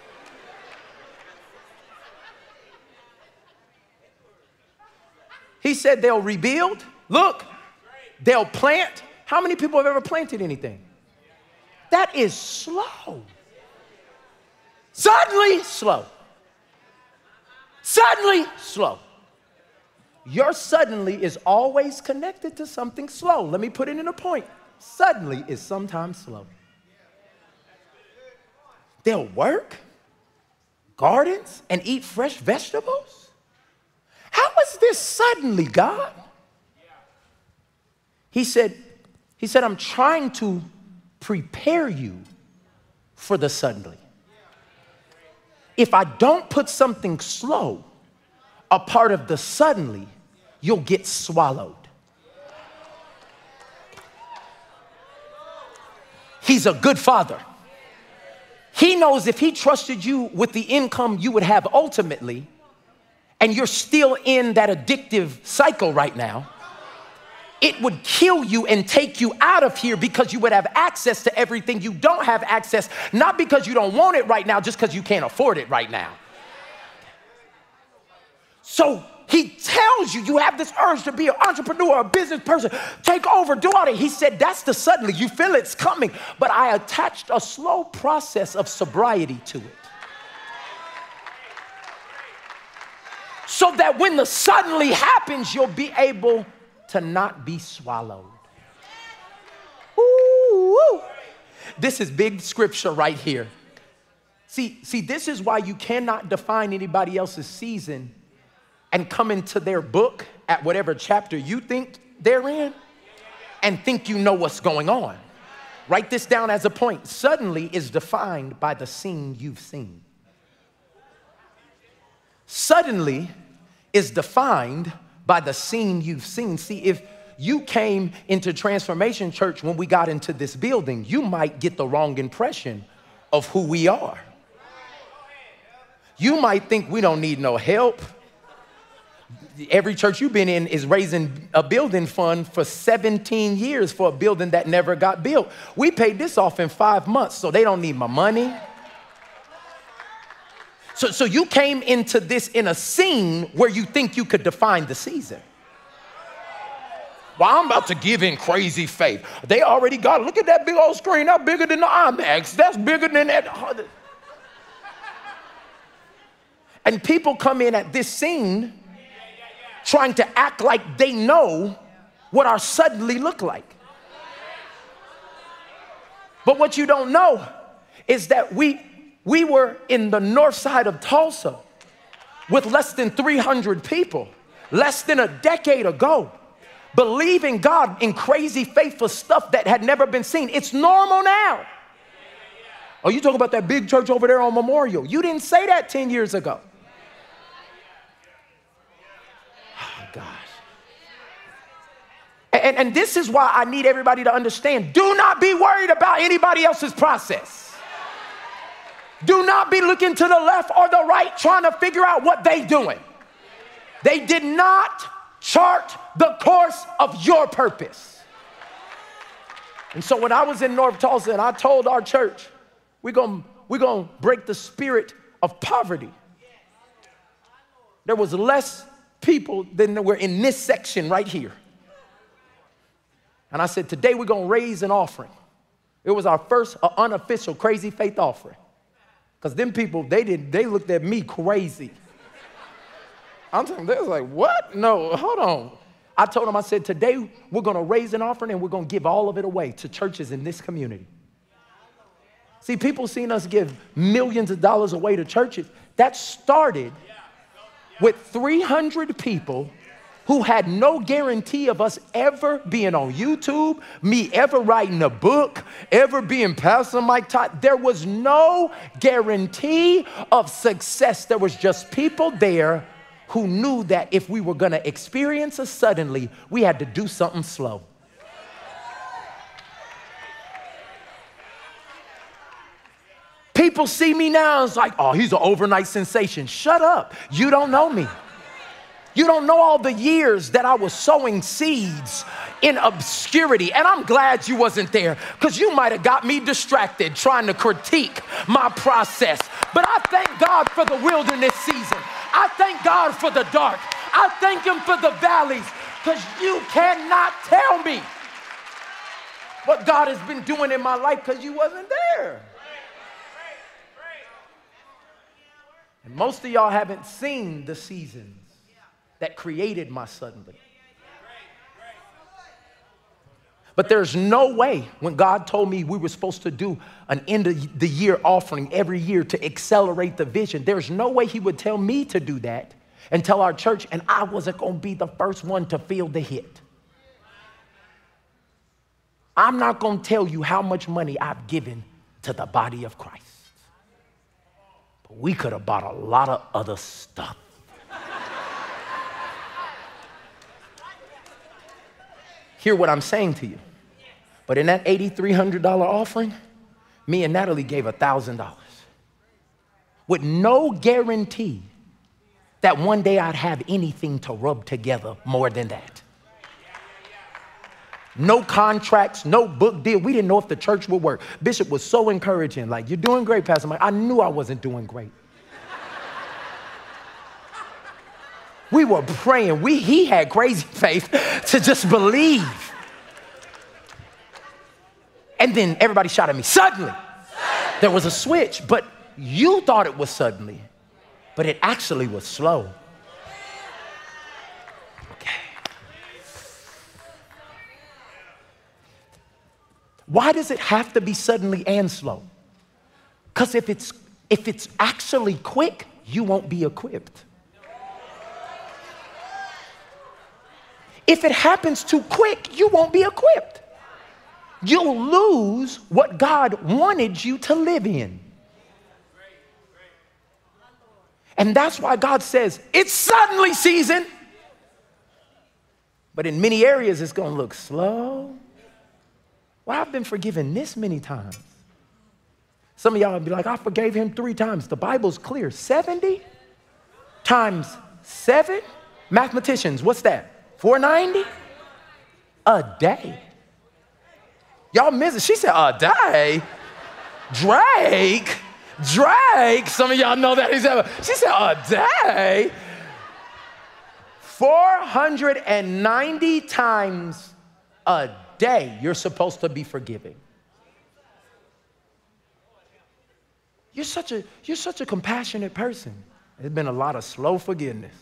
He said they'll rebuild. Look, they'll plant. How many people have ever planted anything? That is slow. Suddenly, slow. Suddenly, slow. Your suddenly is always connected to something slow. Let me put it in a point. Suddenly is sometimes slow. They'll work gardens and eat fresh vegetables. How is this suddenly, God? He said, he said, I'm trying to prepare you for the suddenly. If I don't put something slow a part of the suddenly, you'll get swallowed. He's a good father. He knows if he trusted you with the income you would have ultimately, and you're still in that addictive cycle right now, it would kill you and take you out of here because you would have access to everything you don't have access, not because you don't want it right now, just because you can't afford it right now. So he tells you, you have this urge to be an entrepreneur, a business person, take over, do all that. He said, that's the suddenly. You feel it's coming. But I attached a slow process of sobriety to it. So that when the suddenly happens, you'll be able to not be swallowed. Ooh, ooh. This is big scripture right here. See, see, this is why you cannot define anybody else's season and come into their book at whatever chapter you think they're in and think you know what's going on. Write this down as a point. Suddenly is defined by the scene you've seen. Suddenly is defined by the scene you've seen. See, if you came into Transformation Church when we got into this building, you might get the wrong impression of who we are. You might think we don't need no help. Every church you've been in is raising a building fund for seventeen years for a building that never got built. We paid this off in five months, so they don't need my money. So, so you came into this in a scene where you think you could define the season. Well, I'm about to give in crazy faith. They already got it. Look at that big old screen. That's bigger than the IMAX. That's bigger than that. And people come in at this scene trying to act like they know what our suddenly look like. But what you don't know is that we, we were in the north side of Tulsa with less than three hundred people, less than a decade ago, believing God in crazy faithful stuff that had never been seen. It's normal now. Oh, you talking about that big church over there on Memorial. You didn't say that ten years ago. Gosh. And, and this is why I need everybody to understand. Do not be worried about anybody else's process. Do not be looking to the left or the right trying to figure out what they're doing. They did not chart the course of your purpose. And so when I was in North Tulsa and I told our church, we're going we're gonna break the spirit of poverty. There was less people than were in this section right here. And I said, today we're going to raise an offering. It was our first uh, unofficial crazy faith offering. Because them people, they did, they looked at me crazy. I'm telling them, they was like, what? No, hold on. I told them, I said, today we're going to raise an offering and we're going to give all of it away to churches in this community. See, people seen us give millions of dollars away to churches. That started with three hundred people who had no guarantee of us ever being on YouTube, me ever writing a book, ever being Pastor Mike Todd. There was no guarantee of success. There was just people there who knew that if we were going to experience a suddenly, we had to do something slow. People see me now, it's like, oh, he's an overnight sensation. Shut up. You don't know me. You don't know all the years that I was sowing seeds in obscurity. And I'm glad you wasn't there, because you might have got me distracted trying to critique my process. But I thank God for the wilderness season. I thank God for the dark. I thank him for the valleys, because you cannot tell me what God has been doing in my life, because you wasn't there. And most of y'all haven't seen the seasons that created my suddenly. But there's no way, when God told me we were supposed to do an end of the year offering every year to accelerate the vision, there's no way he would tell me to do that and tell our church, and I wasn't going to be the first one to feel the hit. I'm not going to tell you how much money I've given to the body of Christ. But we could have bought a lot of other stuff. Hear what I'm saying to you. But in that eight thousand three hundred dollars offering, me and Natalie gave one thousand dollars with no guarantee that one day I'd have anything to rub together more than that. No contracts, no book deal. We didn't know if the church would work. Bishop was so encouraging, like, you're doing great, Pastor Mike. I knew I wasn't doing great. We were praying. We, he had crazy faith to just believe. And then everybody shot at me. Suddenly, suddenly, there was a switch, but you thought it was suddenly, but it actually was slow. Okay. Why does it have to be suddenly and slow? Because if it's, if it's actually quick, you won't be equipped. If it happens too quick, you won't be equipped. You'll lose what God wanted you to live in. And that's why God says, it's suddenly season. But in many areas, it's going to look slow. Well, I've been forgiven this many times. Some of y'all will be like, I forgave him three times. The Bible's clear. seventy times seven? Mathematicians, what's that? four ninety a day. Y'all miss it. She said, a day? Drake? Drake? Some of y'all know that. He said, she said, a day? four hundred ninety times a day you're supposed to be forgiving. You're such a, you're such a compassionate person. There's been a lot of slow forgiveness.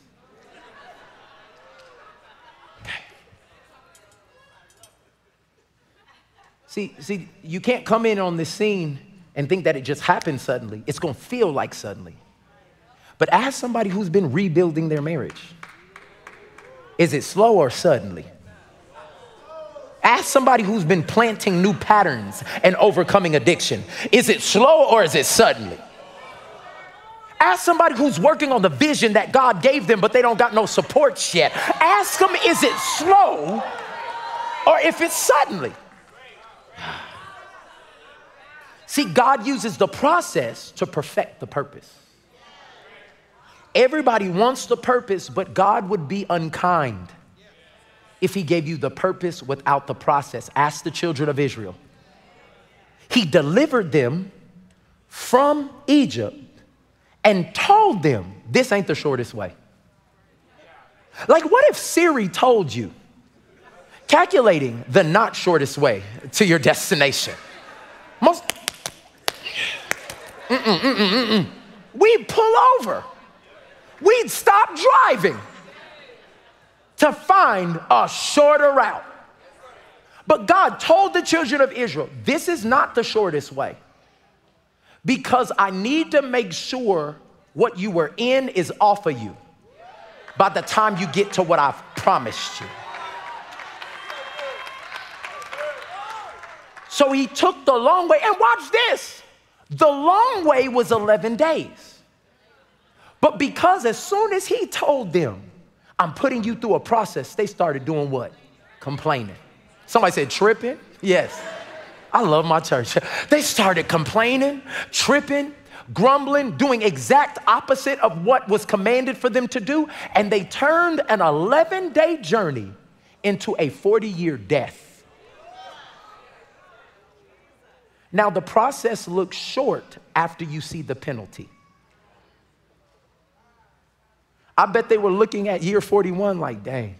See, see, you can't come in on this scene and think that it just happened suddenly. It's going to feel like suddenly. But ask somebody who's been rebuilding their marriage. Is it slow or suddenly? Ask somebody who's been planting new patterns and overcoming addiction. Is it slow or is it suddenly? Ask somebody who's working on the vision that God gave them, but they don't got no support yet. Ask them, is it slow or if it's suddenly? See, God uses the process to perfect the purpose. Everybody wants the purpose, but God would be unkind if he gave you the purpose without the process. Ask the children of Israel. He delivered them from Egypt and told them, this ain't the shortest way. Like, what if Siri told you, calculating the not shortest way to your destination? Most, mm-mm, mm-mm, mm-mm. We'd pull over. We'd stop driving to find a shorter route. But God told the children of Israel, this is not the shortest way, because I need to make sure what you were in is off of you by the time you get to what I've promised you. So he took the long way, and watch this. The long way was eleven days. But because as soon as he told them, I'm putting you through a process, they started doing what? Complaining. Somebody said tripping? Yes. I love my church. They started complaining, tripping, grumbling, doing exact opposite of what was commanded for them to do. And they turned an eleven-day journey into a forty-year death. Now, the process looks short after you see the penalty. I bet they were looking at year forty-one like, dang,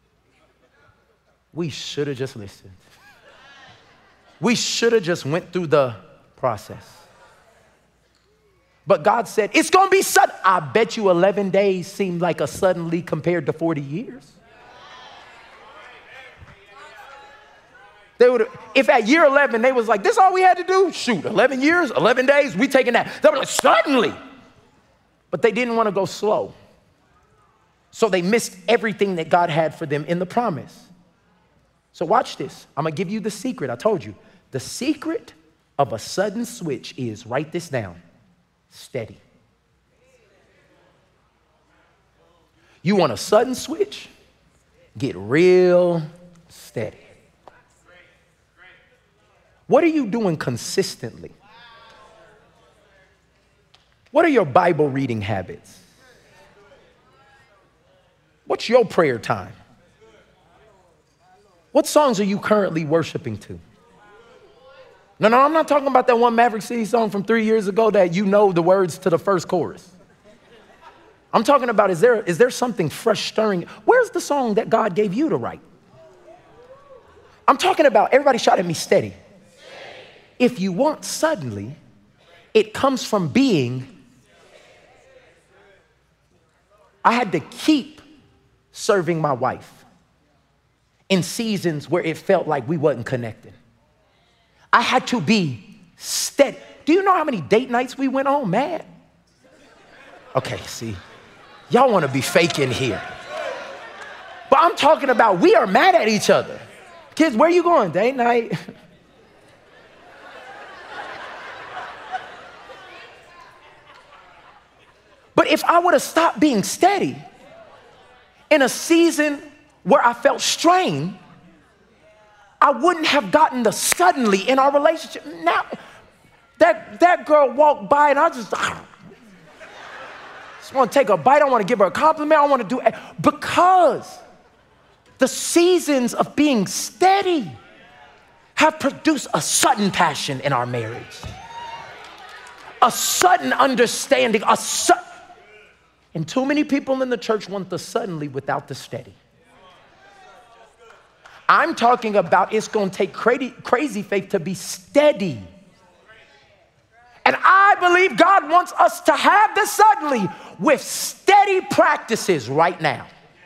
we should have just listened. We should have just went through the process. But God said, it's going to be sudden. I bet you eleven days seemed like a suddenly compared to forty years. They would, if at year eleven, they was like, this is all we had to do? Shoot, eleven years, eleven days, we taking that. They were like, suddenly. But they didn't want to go slow. So they missed everything that God had for them in the promise. So watch this. I'm going to give you the secret. I told you. The secret of a sudden switch is, write this down, steady. You want a sudden switch? Get real steady. What are you doing consistently? What are your Bible reading habits? What's your prayer time? What songs are you currently worshiping to? No, no, I'm not talking about that one Maverick City song from three years ago that you know the words to the first chorus. I'm talking about, is there, is there something fresh stirring? Where's the song that God gave you to write? I'm talking about, everybody shout at me, steady. If you want suddenly, it comes from being. I had to keep serving my wife in seasons where it felt like we wasn't connected. I had to be steady. Do you know how many date nights we went on, mad? Okay, see, y'all want to be faking here. But I'm talking about we are mad at each other. Kids, where you going? Date night? But if I would have stopped being steady in a season where I felt strain, I wouldn't have gotten the suddenly in our relationship. Now, that, that girl walked by and I just, I just want to take a bite. I want to give her a compliment. I want to do it because the seasons of being steady have produced a sudden passion in our marriage, a sudden understanding, a sudden. And too many people in the church want the suddenly without the steady. I'm talking about it's going to take crazy, crazy faith to be steady. And I believe God wants us to have the suddenly with steady practices right now.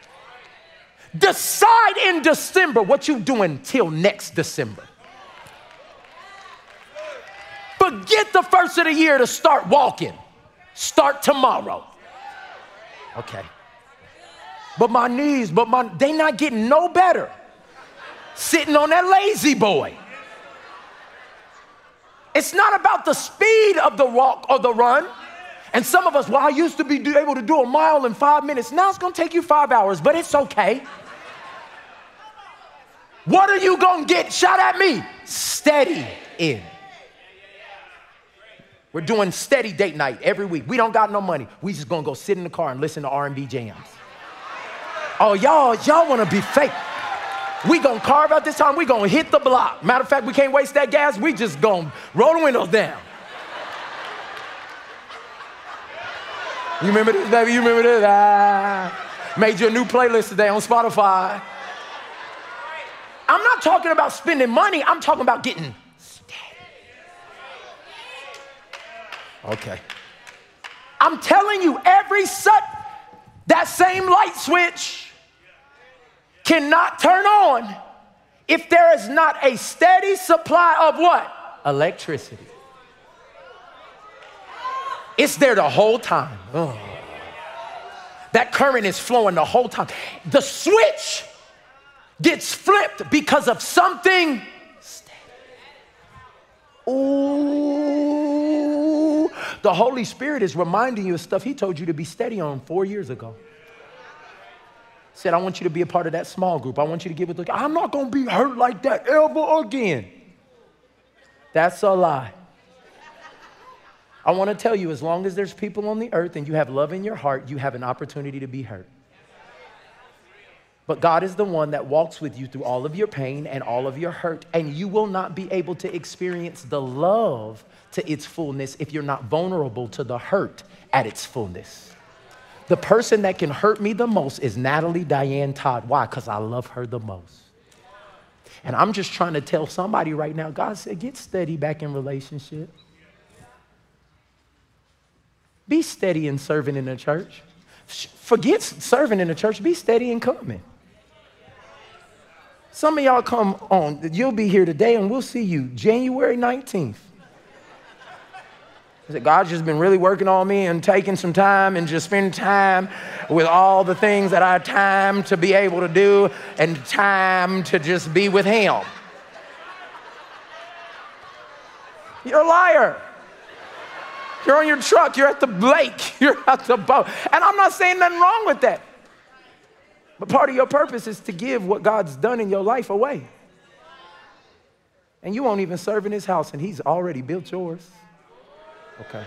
Decide in December what you're doing till next December. Forget the first of the year to start walking. Start tomorrow. Okay. But my knees, but my, they not getting no better. Sitting on that lazy boy. It's not about the speed of the walk or the run. And some of us, well, I used to be able to do a mile in five minutes. Now it's going to take you five hours, but it's okay. What are you going to get? Shout at me. Steady in. We're doing steady date night every week. We don't got no money. We just going to go sit in the car and listen to R and B jams. Oh, y'all, y'all want to be fake. We going to carve out this time. We going to hit the block. Matter of fact, we can't waste that gas. We just going to roll the windows down. You remember this, baby? You remember this? Ah, made you a new playlist today on Spotify. I'm not talking about spending money. I'm talking about getting steady. Okay. I'm telling you, every sudden, that same light switch cannot turn on if there is not a steady supply of what? Electricity. It's there the whole time. Oh. That current is flowing the whole time. The switch gets flipped because of something steady. Ooh. The Holy Spirit is reminding you of stuff he told you to be steady on four years ago. Said, I want you to be a part of that small group. I want you to give it the, I'm not going to be hurt like that ever again. That's a lie. I want to tell you, as long as there's people on the earth and you have love in your heart, you have an opportunity to be hurt. But God is the one that walks with you through all of your pain and all of your hurt, and you will not be able to experience the love to its fullness if you're not vulnerable to the hurt at its fullness. The person that can hurt me the most is Natalie Diane Todd. Why? Because I love her the most. And I'm just trying to tell somebody right now, God said, get steady back in relationship. Be steady in serving in the church. Forget serving in the church. Be steady in coming. Some of y'all come on, you'll be here today and we'll see you January nineteenth. I said, God's just been really working on me and taking some time and just spending time with all the things that I have time to be able to do and time to just be with him. You're a liar. You're on your truck, you're at the lake, you're at the boat. And I'm not saying nothing wrong with that. But part of your purpose is to give what God's done in your life away. And you won't even serve in his house, and he's already built yours. Okay.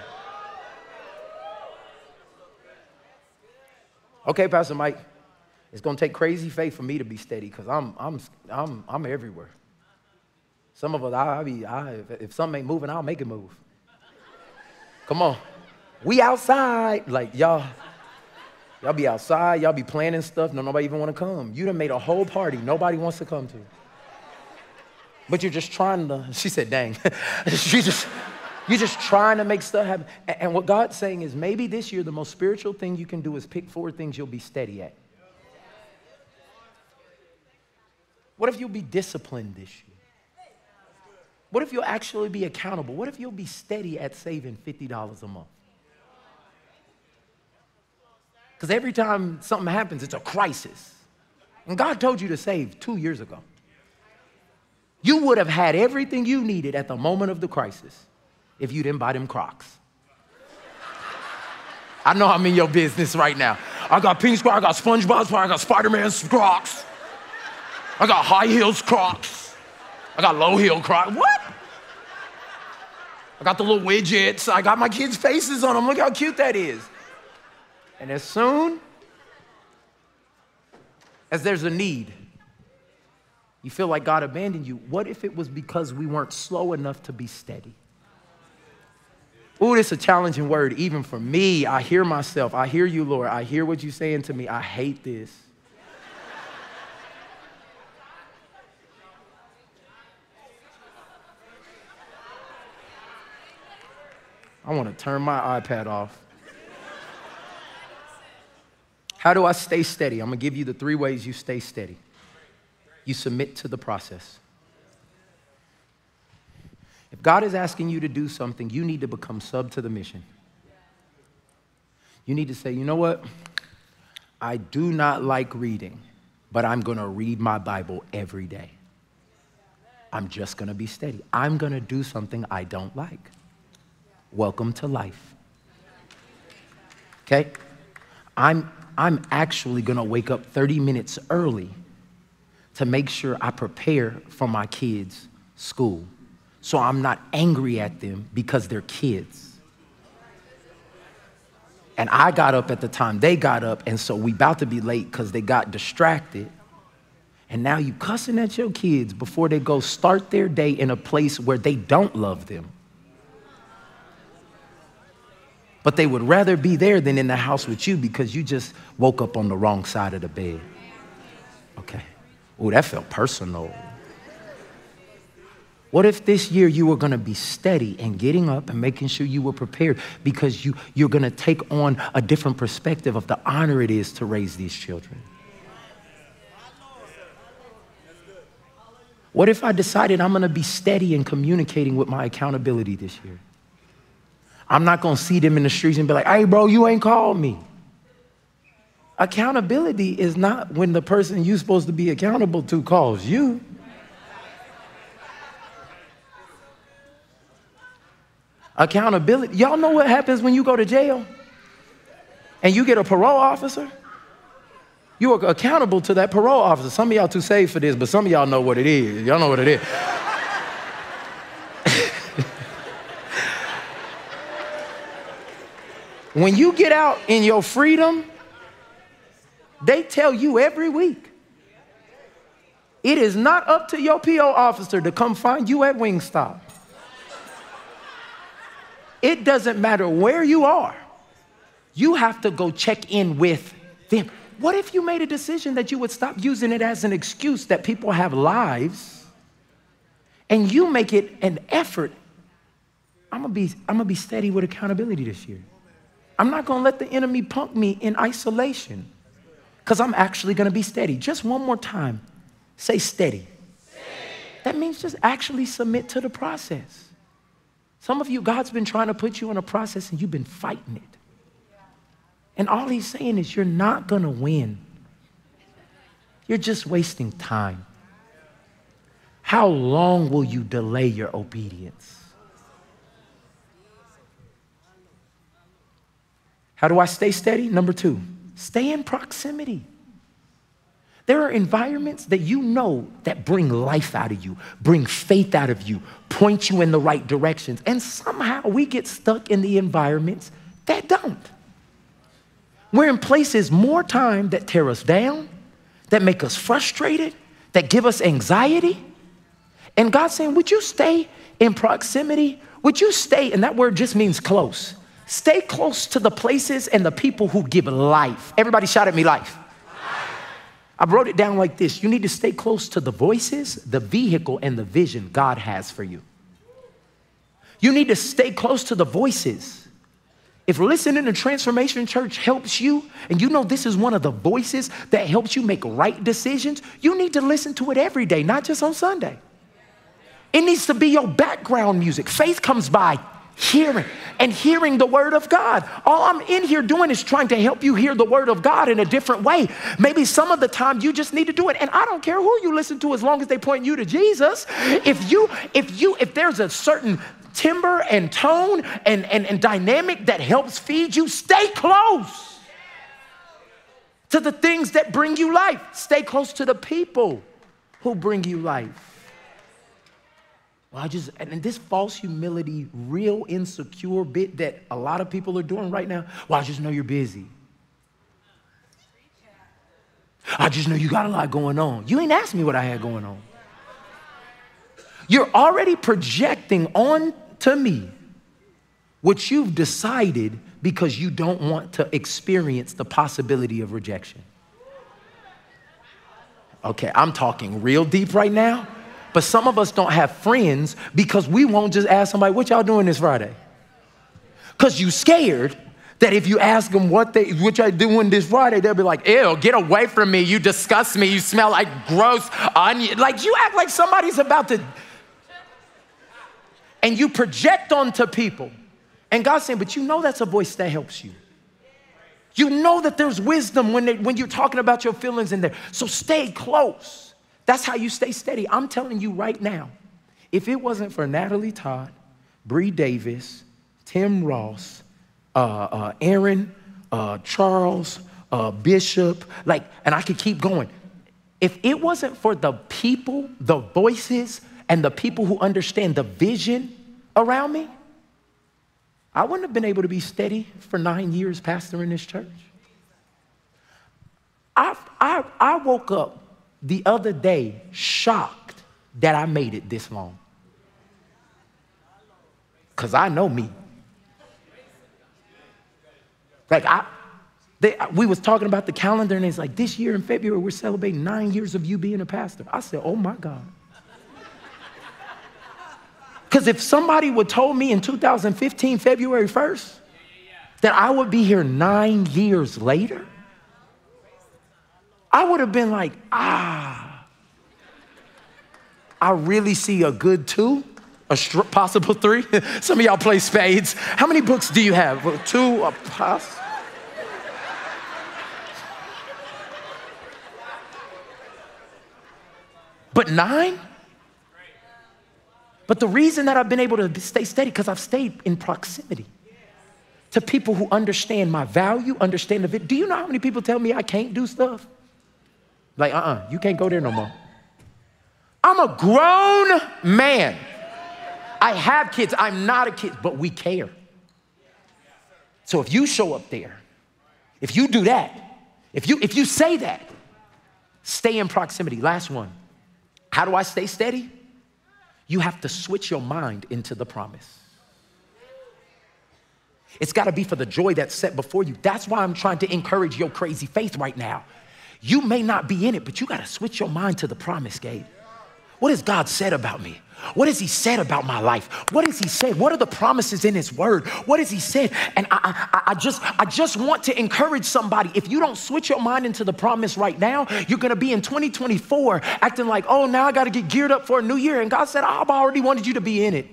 Okay, Pastor Mike, it's going to take crazy faith for me to be steady because I'm, I'm, I'm, I'm everywhere. Some of us, I, I be, I, if something ain't moving, I'll make it move. Come on. We outside. Like, y'all, y'all be outside. Y'all be planning stuff. No, nobody even want to come. You done made a whole party nobody wants to come to. But you're just trying to, she said, dang. she just, you're just trying to make stuff happen. And, and what God's saying is maybe this year the most spiritual thing you can do is pick four things you'll be steady at. What if you'll be disciplined this year? What if you'll actually be accountable? What if you'll be steady at saving fifty dollars a month? Because every time something happens, it's a crisis. And God told you to save two years ago. You would have had everything you needed at the moment of the crisis if you didn't buy them Crocs. I know I'm in your business right now. I got pink Crocs, I got SpongeBob, I got Spider-Man's Crocs. I got high heels Crocs. I got low heel Crocs. What? I got the little widgets. I got my kids' faces on them. Look how cute that is. And as soon as there's a need, you feel like God abandoned you. What if it was because we weren't slow enough to be steady? Ooh, this is a challenging word even for me. I hear myself. I hear you, Lord. I hear what you're saying to me. I hate this. I want to turn my iPad off. How do I stay steady? I'm going to give you the three ways you stay steady. You submit to the process. If God is asking you to do something, you need to become sub to the mission. You need to say, you know what? I do not like reading, but I'm going to read my Bible every day. I'm just going to be steady. I'm going to do something I don't like. Welcome to life. Okay? I'm, I'm actually going to wake up thirty minutes early to make sure I prepare for my kids' school. So I'm not angry at them because they're kids. And I got up at the time they got up, and so we about to be late because they got distracted. And now you cussing at your kids before they go start their day in a place where they don't love them. But they would rather be there than in the house with you because you just woke up on the wrong side of the bed. Okay. Oh, that felt personal. What if this year you were going to be steady and getting up and making sure you were prepared because you, you're going to take on a different perspective of the honor it is to raise these children? What if I decided I'm going to be steady in communicating with my accountability this year? I'm not going to see them in the streets and be like, hey, bro, you ain't called me. Accountability is not when the person you're supposed to be accountable to calls you. Accountability. Y'all know what happens when you go to jail and you get a parole officer? You are accountable to that parole officer. Some of y'all too saved for this, but some of y'all know what it is. Y'all know what it is. When you get out in your freedom, they tell you every week, it is not up to your P O officer to come find you at Wingstop. It doesn't matter where you are. You have to go check in with them. What if you made a decision that you would stop using it as an excuse that people have lives and you make it an effort? I'm gonna be, I'm gonna be steady with accountability this year. I'm not gonna let the enemy punk me in isolation because I'm actually gonna be steady. Just one more time, say steady. Steady. That means just actually submit to the process. Some of you, God's been trying to put you in a process and you've been fighting it. And all he's saying is you're not gonna win. You're just wasting time. How long will you delay your obedience? How do I stay steady? Number two, stay in proximity. There are environments that you know that bring life out of you, bring faith out of you, point you in the right directions. And somehow we get stuck in the environments that don't. We're in places more time that tear us down, that make us frustrated, that give us anxiety. And God's saying, would you stay in proximity? Would you stay, and that word just means close. Stay close to the places and the people who give life. Everybody shout at me, life. I wrote it down like this. You need to stay close to the voices, the vehicle, and the vision God has for you. You need to stay close to the voices. If listening to Transformation Church helps you, and you know this is one of the voices that helps you make right decisions, you need to listen to it every day, not just on Sunday. It needs to be your background music. Faith comes by hearing and hearing the word of God. All I'm in here doing is trying to help you hear the word of God in a different way. Maybe some of the time you just need to do it. And I don't care who you listen to as long as they point you to Jesus. If you, if you, if there's a certain timbre and tone and, and, and dynamic that helps feed you, stay close to the things that bring you life. Stay close to the people who bring you life. Well, I just, and this false humility, real insecure bit that a lot of people are doing right now. Well, I just know you're busy. I just know you got a lot going on. You ain't asked me what I had going on. You're already projecting on to me what you've decided because you don't want to experience the possibility of rejection. Okay, I'm talking real deep right now. But some of us don't have friends because we won't just ask somebody, what y'all doing this Friday? Because you scared that if you ask them what they, what y'all doing this Friday, they'll be like, ew, get away from me. You disgust me. You smell like gross onion. Like you act like somebody's about to, and you project onto people. And God's saying, but you know that's a voice that helps you. You know that there's wisdom when, they, when you're talking about your feelings in there. So stay close. That's how you stay steady. I'm telling you right now, if it wasn't for Natalie Todd, Bree Davis, Tim Ross, uh, uh, Aaron, uh, Charles, uh, Bishop, like, and I could keep going. If it wasn't for the people, the voices, and the people who understand the vision around me, I wouldn't have been able to be steady for nine years pastoring this church. I, I, I woke up the other day shocked that I made it this long. Because I know me. Like I, they, we was talking about the calendar and it's like, this year in February, we're celebrating nine years of you being a pastor. I said, oh my God. Because if somebody would told me in two thousand fifteen, February first, that I would be here nine years later, I would have been like, ah, I really see a good two, a str- possible three. Some of y'all play spades. How many books do you have? Well, two, a poss- But nine? But the reason that I've been able to stay steady, because I've stayed in proximity to people who understand my value, understand the video. Do you know how many people tell me I can't do stuff? Like, uh-uh, you can't go there no more. I'm a grown man. I have kids. I'm not a kid, but we care. So if you show up there, if you do that, if you, if you say that, stay in proximity. Last one. How do I stay steady? You have to switch your mind into the promise. It's got to be for the joy that's set before you. That's why I'm trying to encourage your crazy faith right now. You may not be in it, but you got to switch your mind to the promise, Gabe. What has God said about me? What has he said about my life? What has he said? What are the promises in his word? What has he said? And I, I, I just, I just want to encourage somebody. If you don't switch your mind into the promise right now, you're going to be in twenty twenty-four acting like, oh, now I got to get geared up for a new year. And God said, I've already wanted you to be in it.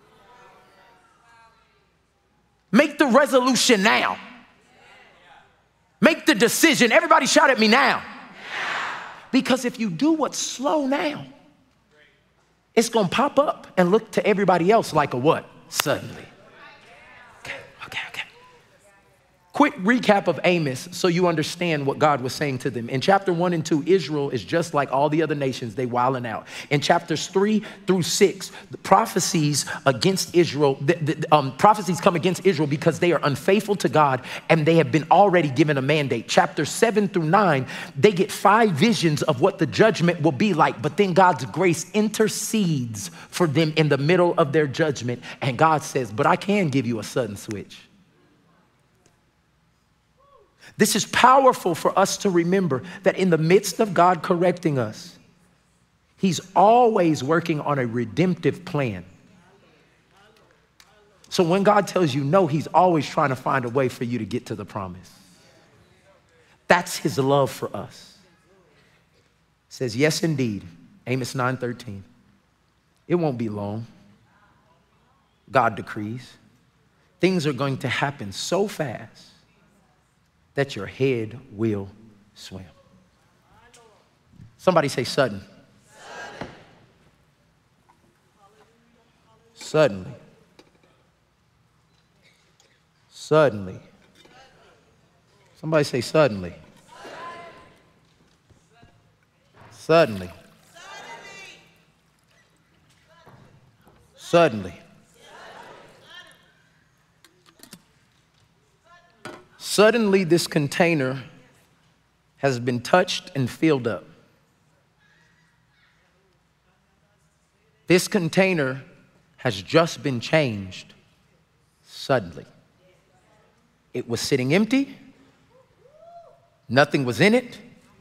Make the resolution now. Make the decision. Everybody shout at me now. Because if you do what's slow now, it's going to pop up and look to everybody else like a what? Suddenly. Okay, okay, okay. Quick recap of Amos so you understand what God was saying to them. In chapter one and two, Israel is just like all the other nations. They wilding out. In chapters three through six, the prophecies against Israel, the, the, um, prophecies come against Israel because they are unfaithful to God and they have been already given a mandate. Chapter seven through nine, they get five visions of what the judgment will be like, but then God's grace intercedes for them in the middle of their judgment. And God says, but I can give you a sudden switch. This is powerful for us to remember that in the midst of God correcting us, he's always working on a redemptive plan. So when God tells you no, he's always trying to find a way for you to get to the promise. That's his love for us. It says, yes, indeed, Amos nine thirteen. It won't be long. God decrees. Things are going to happen so fast that your head will swim. Somebody say sudden. Suddenly. Suddenly. Somebody say suddenly. Suddenly. Suddenly. Suddenly, this container has been touched and filled up. This container has just been changed suddenly. It was sitting empty. Nothing was in it.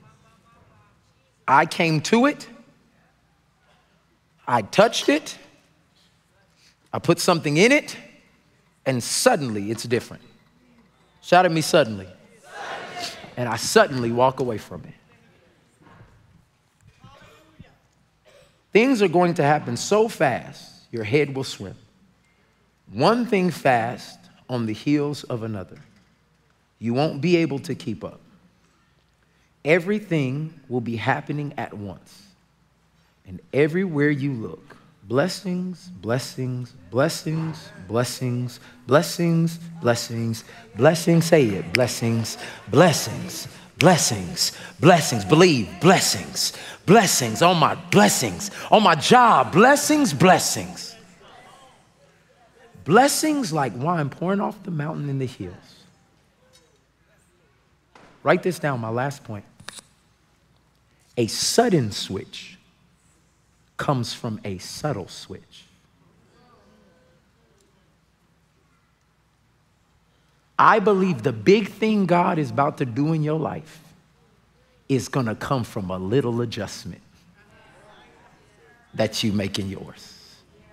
I came to it. I touched it. I put something in it, and suddenly it's different. Shout at me suddenly. Suddenly. And I suddenly walk away from it. Things are going to happen so fast, your head will swim. One thing fast on the heels of another. You won't be able to keep up. Everything will be happening at once. And everywhere you look, blessings, blessings, blessings, blessings, blessings, blessings, blessings, say it, blessings, blessings, blessings, blessings, believe, blessings, blessings, on my blessings, on my job, blessings, blessings. Blessings like wine pouring off the mountain in the hills. Write this down, my last point. A sudden switch comes from a subtle switch. I believe the big thing God is about to do in your life is going to come from a little adjustment that you make in yours.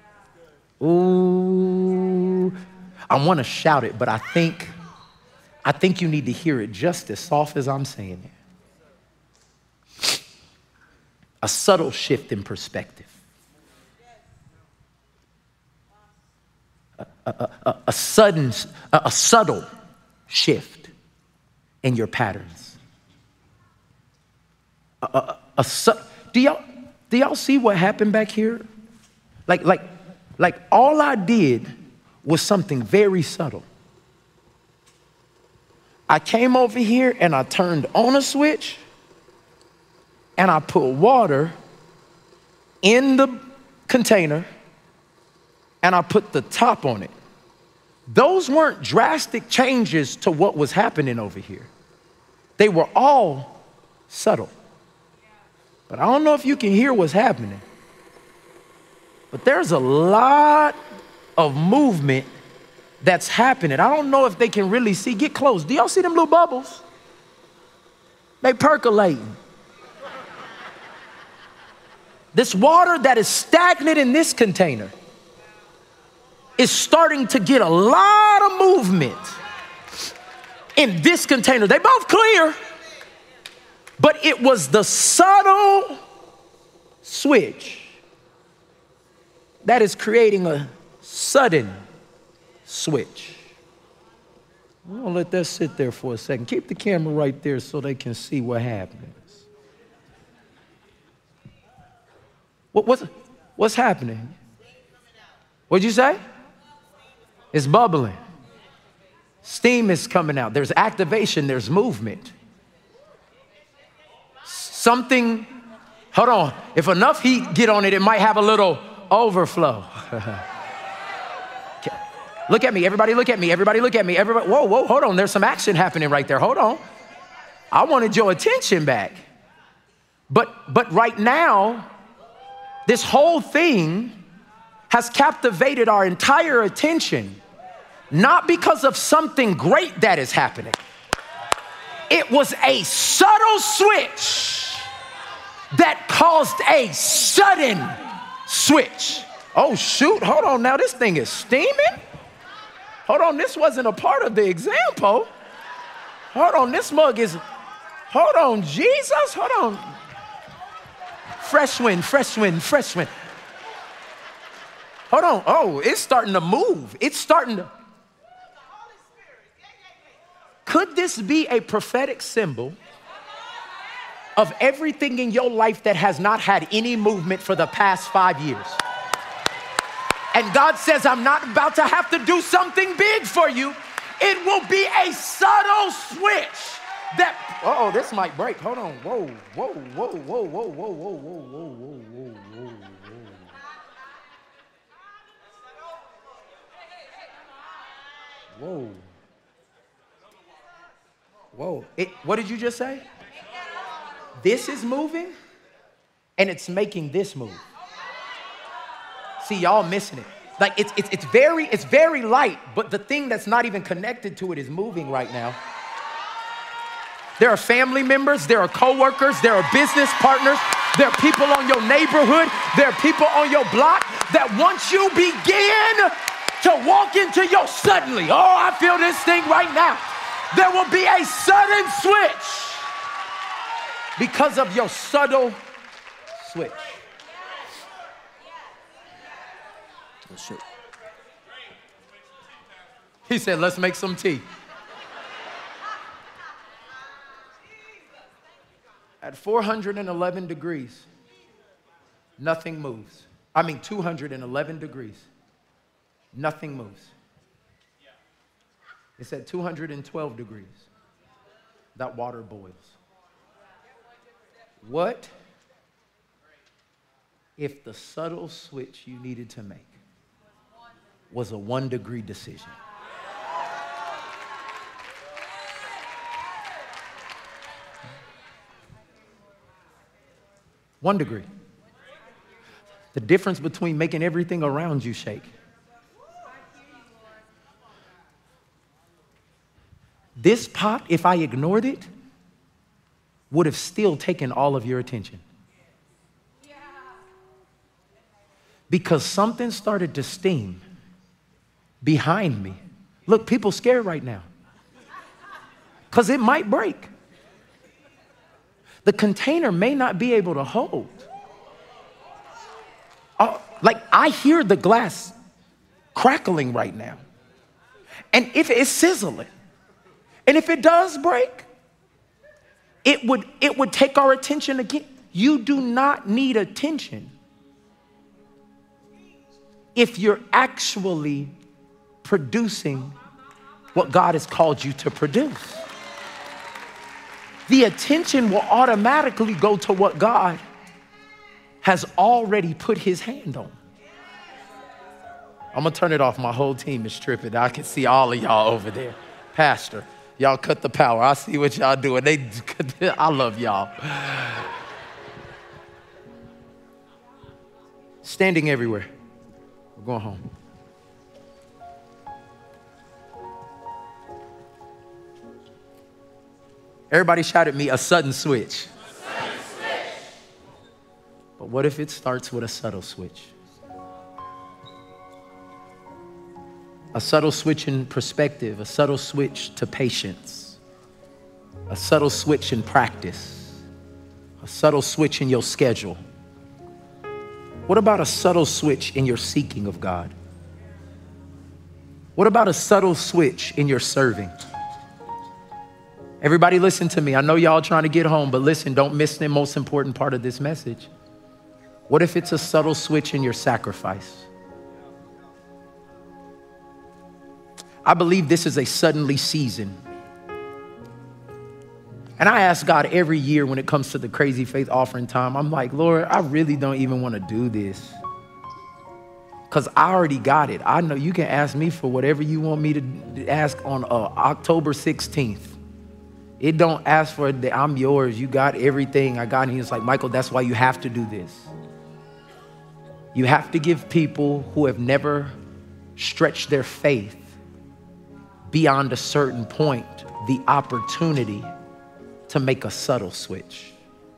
Ooh, I want to shout it, but I think, I think you need to hear it just as soft as I'm saying it. A subtle shift in perspective. A, a, a, a sudden, a, a subtle shift in your patterns. A, a, a su- do y'all do y'all see what happened back here? Like like like all I did was something very subtle. I came over here and I turned on a switch and I put water in the container and I put the top on it. those weren't drastic changes to what was happening over here. They were all subtle. But I don't know if you can hear what's happening. But there's a lot of movement that's happening. I don't know if they can really see. Get close. Do y'all see them little bubbles? They percolating. This water that is stagnant in this container is starting to get a lot of movement in this container. They both clear, but it was the subtle switch that is creating a sudden switch. I'm gonna let that sit there for a second. Keep the camera right there so they can see what happens. What, what's, what's happening? What'd you say? It's bubbling. Steam is coming out. There's activation, there's movement. Something, hold on. If enough heat get on it, it might have a little overflow. Look at me, everybody look at me, everybody look at me, everybody. Whoa, whoa, hold on. There's some action happening right there. Hold on. I wanted your attention back. But, but right now, this whole thing has captivated our entire attention, not because of something great that is happening. It was a subtle switch that caused a sudden switch. Oh shoot, hold on now, this thing is steaming? Hold on, this wasn't a part of the example. Hold on, this mug is, hold on, Jesus, hold on. Fresh wind, fresh wind, fresh wind. Hold on, oh, it's starting to move. It's starting to. Could this be a prophetic symbol of everything in your life that has not had any movement for the past five years? And God says, I'm not about to have to do something big for you. It will be a subtle switch that, uh oh, this might break. Hold on, whoa, whoa, whoa, whoa, whoa, whoa, whoa, whoa, whoa, whoa, whoa, whoa, whoa. Whoa. Whoa. It, what did you just say? This is moving, and it's making this move. See, y'all missing it. Like it's, it's, it's very, it's very light, but the thing that's not even connected to it is moving right now. There are family members, there are coworkers, there are business partners, there are people on your neighborhood, there are people on your block that once you begin to walk into your suddenly, oh, I feel this thing right now. There will be a sudden switch because of your subtle switch. He said, let's make some tea. At four hundred eleven degrees, nothing moves. I mean, two hundred eleven degrees, nothing moves. It's at two hundred twelve degrees. That water boils. What if the subtle switch you needed to make was a one degree decision? One degree. The difference between making everything around you shake. This pot, if I ignored it, would have still taken all of your attention. Because something started to steam behind me. Look, people scared right now. Because it might break. The container may not be able to hold. Uh, like I hear the glass crackling right now. And if it's sizzling, and if it does break, it would, it would take our attention again. You do not need attention if you're actually producing what God has called you to produce. The attention will automatically go to what God has already put his hand on. I'm gonna turn it off. My whole team is tripping. I can see all of y'all over there. Pastor, y'all cut the power. I see what y'all doing. They, I love y'all. Standing everywhere. We're going home. Everybody shout at me, a sudden switch. A sudden switch. But what if it starts with a subtle switch? A subtle switch in perspective, a subtle switch to patience, a subtle switch in practice, a subtle switch in your schedule. What about a subtle switch in your seeking of God? What about a subtle switch in your serving? Everybody listen to me. I know y'all trying to get home, but listen, don't miss the most important part of this message. What if it's a subtle switch in your sacrifice? I believe this is a suddenly season. And I ask God every year when it comes to the Crazy Faith offering time, I'm like, Lord, I really don't even want to do this. Because I already got it. I know you can ask me for whatever you want me to ask on uh, October sixteenth. It don't ask for it that I'm yours. You got everything I got. And he's like, Michael, that's why you have to do this. You have to give people who have never stretched their faith beyond a certain point the opportunity to make a subtle switch.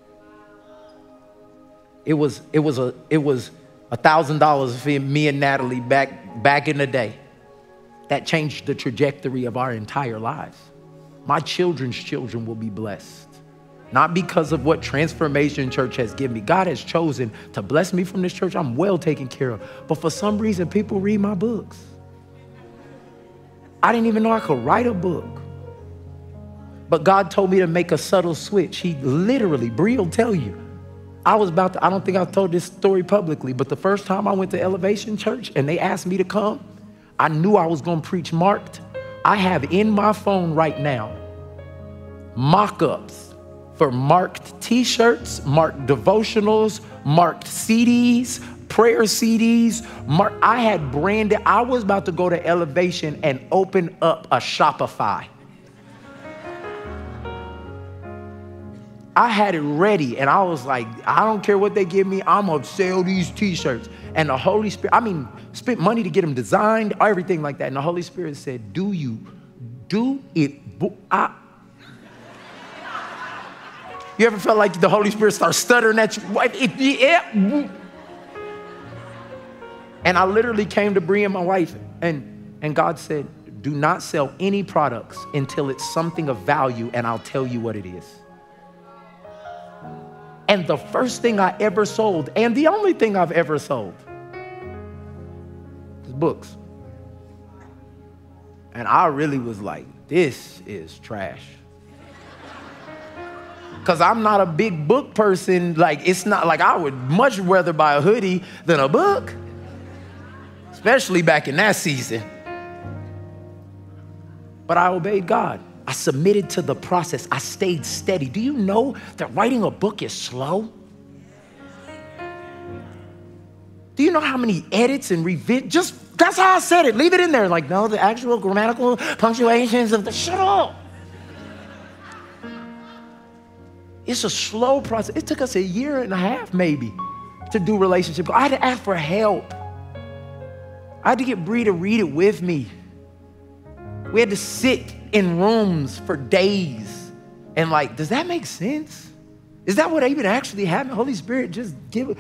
It was, it was a, it was a thousand dollars for me and Natalie back, back in the day. That changed the trajectory of our entire lives. My children's children will be blessed. Not because of what Transformation Church has given me. God has chosen to bless me from this church. I'm well taken care of. But for some reason, people read my books. I didn't even know I could write a book. But God told me to make a subtle switch. He literally, Bree will tell you, I was about to, I don't think I've told this story publicly, but the first time I went to Elevation Church and they asked me to come, I knew I was going to preach marked. I have in my phone right now mock-ups for marked t-shirts, marked devotionals, marked C Ds, prayer C Ds. Mark, I had branded, I was about to go to Elevation and open up a Shopify. I had it ready and I was like, I don't care what they give me, I'm gonna sell these t-shirts. And the Holy Spirit, I mean, spent money to get them designed, everything like that. And the Holy Spirit said, do you, do it, I, you ever felt like the Holy Spirit starts stuttering at you? What? It, yeah. And I literally came to Bree and my wife, and, and God said, do not sell any products until it's something of value, and I'll tell you what it is. And the first thing I ever sold, and the only thing I've ever sold, is books. And I really was like, this is trash. Because I'm not a big book person. Like, it's not like I would much rather buy a hoodie than a book, especially back in that season. But I obeyed God. I submitted to the process. I stayed steady. Do you know that writing a book is slow? Do you know how many edits and revisions? Just, that's how I said it. Leave it in there. Like, no, the actual grammatical punctuations of the, shut up. It's a slow process. It took us a year and a half maybe to do relationship. I had to ask for help. I had to get Bree to read it with me. We had to sit in rooms for days. And like, does that make sense? Is that what even actually happened? Holy Spirit, just give it.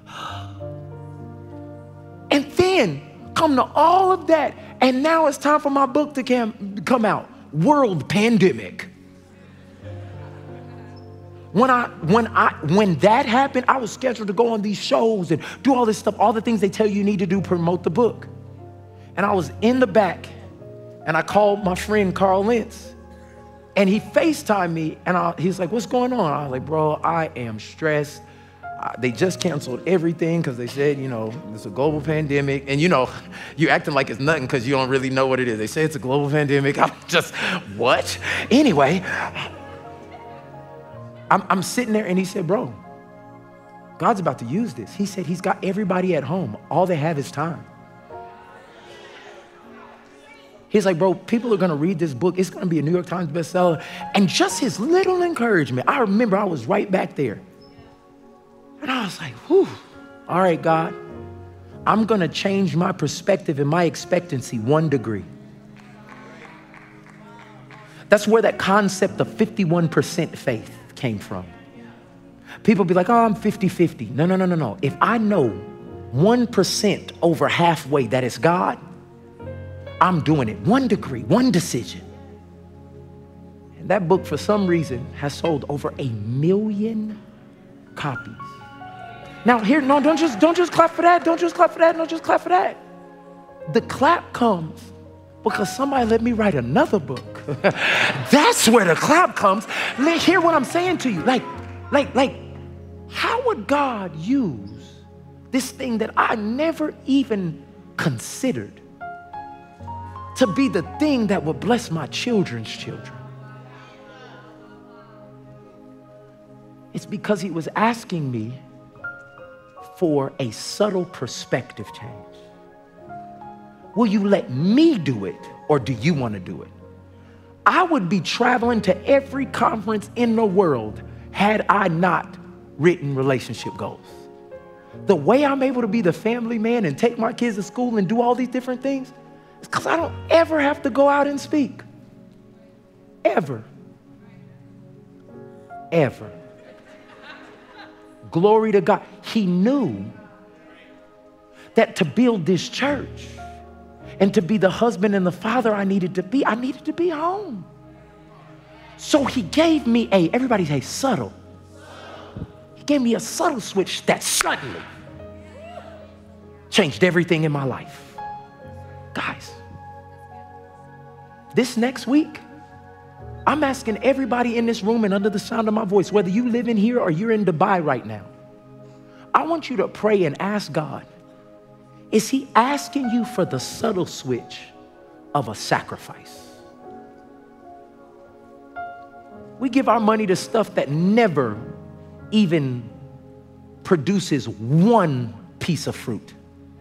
And then come to all of that. And now it's time for my book to cam- come out. World Pandemic. When I, when I, when that happened, I was scheduled to go on these shows and do all this stuff, all the things they tell you you need to do, promote the book. And I was in the back and I called my friend Carl Lentz and he FaceTimed me and I, he's like, what's going on? I was like, bro, I am stressed. Uh, they just canceled everything because they said, you know, it's a global pandemic. And you know, you acting like it's nothing because you don't really know what it is. They say it's a global pandemic. I'm just, what? Anyway, I'm, I'm sitting there and he said, bro, God's about to use this. He said he's got everybody at home. All they have is time. He's like, bro, people are gonna read this book. It's gonna be a New York Times bestseller. And just his little encouragement, I remember I was right back there. And I was like, whew, all right, God, I'm gonna change my perspective and my expectancy one degree. That's where that concept of fifty-one percent faith came from. People be like, oh, I'm fifty fifty. No, no, no, no, no. If I know one percent over halfway that it's God, I'm doing it. One degree, one decision. And that book, for some reason, has sold over a million copies. Now here, no, don't just, don't just clap for that. Don't just clap for that. Don't just clap for that. The clap comes because somebody let me write another book. That's where the clap comes. Hear what I'm saying to you. Like, like, like, how would God use this thing that I never even considered to be the thing that would bless my children's children? It's because he was asking me for a subtle perspective change. Will you let me do it, or do you want to do it? I would be traveling to every conference in the world had I not written relationship goals. The way I'm able to be the family man and take my kids to school and do all these different things is because I don't ever have to go out and speak. Ever. Ever. Glory to God. He knew that to build this church and to be the husband and the father I needed to be, I needed to be home. So he gave me a, everybody say subtle. He gave me a subtle switch that suddenly changed everything in my life. Guys, this next week, I'm asking everybody in this room and under the sound of my voice, whether you live in here or you're in Dubai right now, I want you to pray and ask God, is he asking you for the subtle switch of a sacrifice? We give our money to stuff that never even produces one piece of fruit.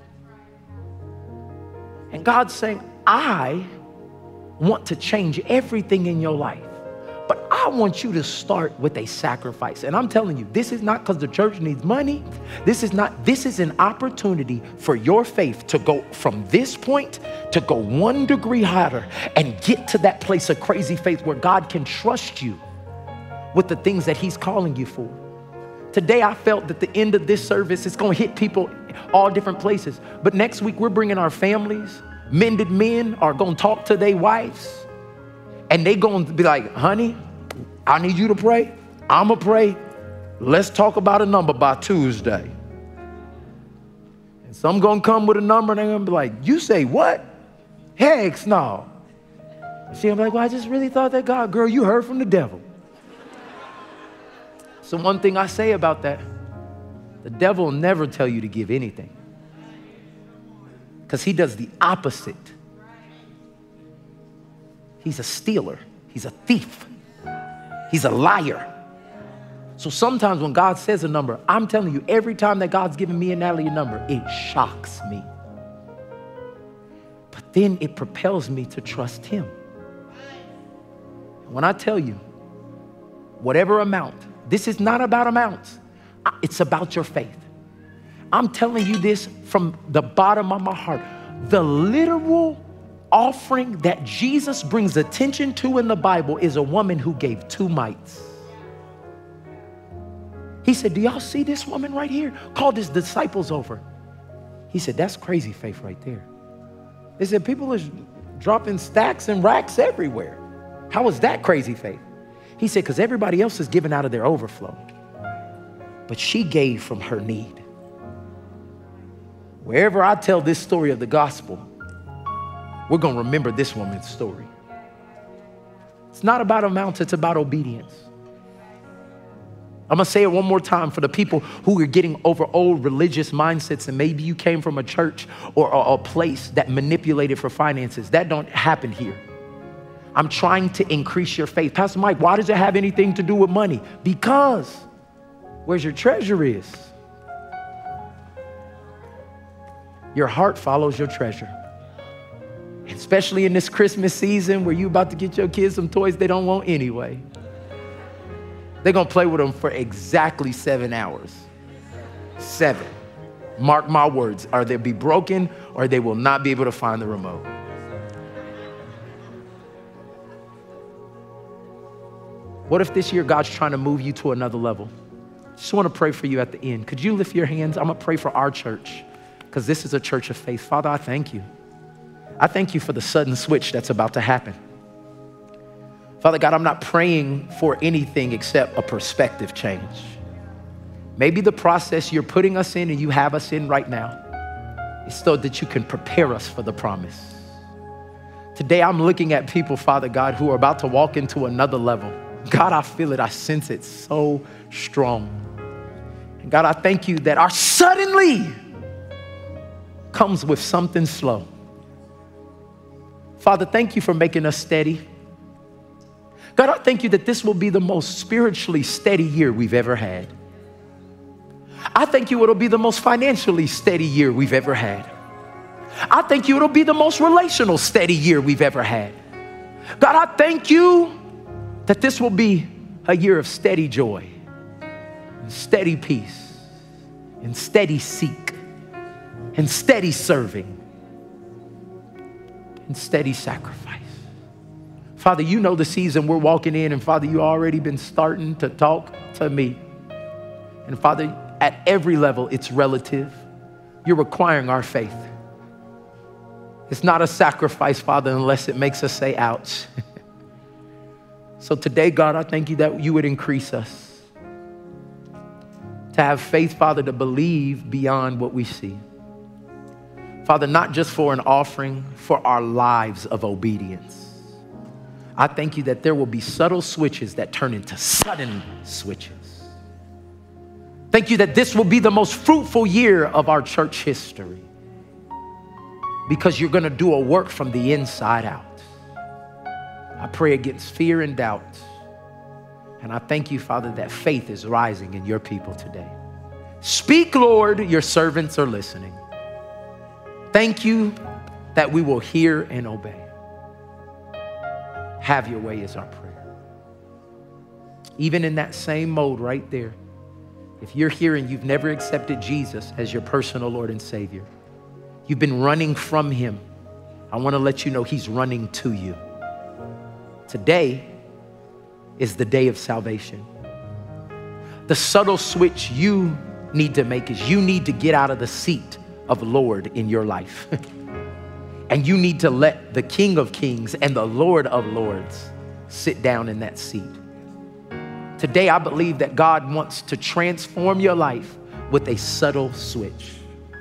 And God's saying, I want to change everything in your life, but I want you to start with a sacrifice. And I'm telling you, this is not because the church needs money. This is not, this is an opportunity for your faith to go from this point to go one degree higher and get to that place of crazy faith where God can trust you with the things that he's calling you for. Today, I felt that the end of this service is going to hit people all different places. But next week, we're bringing our families. Mended men are going to talk to their wives. And they going to be like, honey, I need you to pray. I'm going to pray. Let's talk about a number by Tuesday. And some going to come with a number and they're going to be like, you say what? Heck no. She going to be like, well, I just really thought that God, girl, you heard from the devil. So one thing I say about that, the devil will never tell you to give anything, because he does the opposite. He's a stealer. He's a thief. He's a liar. So sometimes when God says a number, I'm telling you, every time that God's given me and Natalie a number, it shocks me. But then it propels me to trust him. When I tell you, whatever amount, this is not about amounts. It's about your faith. I'm telling you this from the bottom of my heart. The literal offering that Jesus brings attention to in the Bible is a woman who gave two mites. He said, do y'all see this woman right here? Called his disciples over. He said, that's crazy faith right there. They said, people are dropping stacks and racks everywhere. How is that crazy faith? He said, because everybody else is giving out of their overflow. But she gave from her need. Wherever I tell this story of the gospel, we're going to remember this woman's story. It's not about amounts, it's about obedience. I'm going to say it one more time for the people who are getting over old religious mindsets, and maybe you came from a church or a, a place that manipulated for finances. That don't happen here. I'm trying to increase your faith. Pastor Mike, why does it have anything to do with money? Because where's your treasure is, your heart follows your treasure. It's especially in this Christmas season where you about to get your kids some toys they don't want anyway. They're going to play with them for exactly seven hours. Seven. Mark my words, or they'll be broken or they will not be able to find the remote. What if this year God's trying to move you to another level? Just want to pray for you at the end. Could you lift your hands? I'm going to pray for our church because this is a church of faith. Father, I thank you. I thank you for the sudden switch that's about to happen. Father God, I'm not praying for anything except a perspective change. Maybe the process you're putting us in and you have us in right now is so that you can prepare us for the promise. Today, I'm looking at people, Father God, who are about to walk into another level. God, I feel it. I sense it so strong. And God, I thank you that our suddenly comes with something slow. Father, thank you for making us steady. God, I thank you that this will be the most spiritually steady year we've ever had. I thank you it'll be the most financially steady year we've ever had. I thank you it'll be the most relational steady year we've ever had. God, I thank you that this will be a year of steady joy, and steady peace, and steady seek, and steady serving, and steady sacrifice. Father, you know the season we're walking in, and Father, you already been starting to talk to me. And Father, at every level, it's relative. You're requiring our faith. It's not a sacrifice, Father, unless it makes us say, ouch. So today, God, I thank you that you would increase us to have faith, Father, to believe beyond what we see. Father, not just for an offering, for our lives of obedience. I thank you that there will be subtle switches that turn into sudden switches. Thank you that this will be the most fruitful year of our church history because you're going to do a work from the inside out. I pray against fear and doubt. And I thank you, Father, that faith is rising in your people today. Speak, Lord, your servants are listening. Thank you that we will hear and obey. Have your way is our prayer. Even in that same mode right there, if you're here and you've never accepted Jesus as your personal Lord and Savior, you've been running from him, I want to let you know he's running to you. Today is the day of salvation. The subtle switch you need to make is you need to get out of the seat of Lord in your life. And you need to let the King of Kings and the Lord of Lords sit down in that seat. Today, I believe that God wants to transform your life with a subtle switch.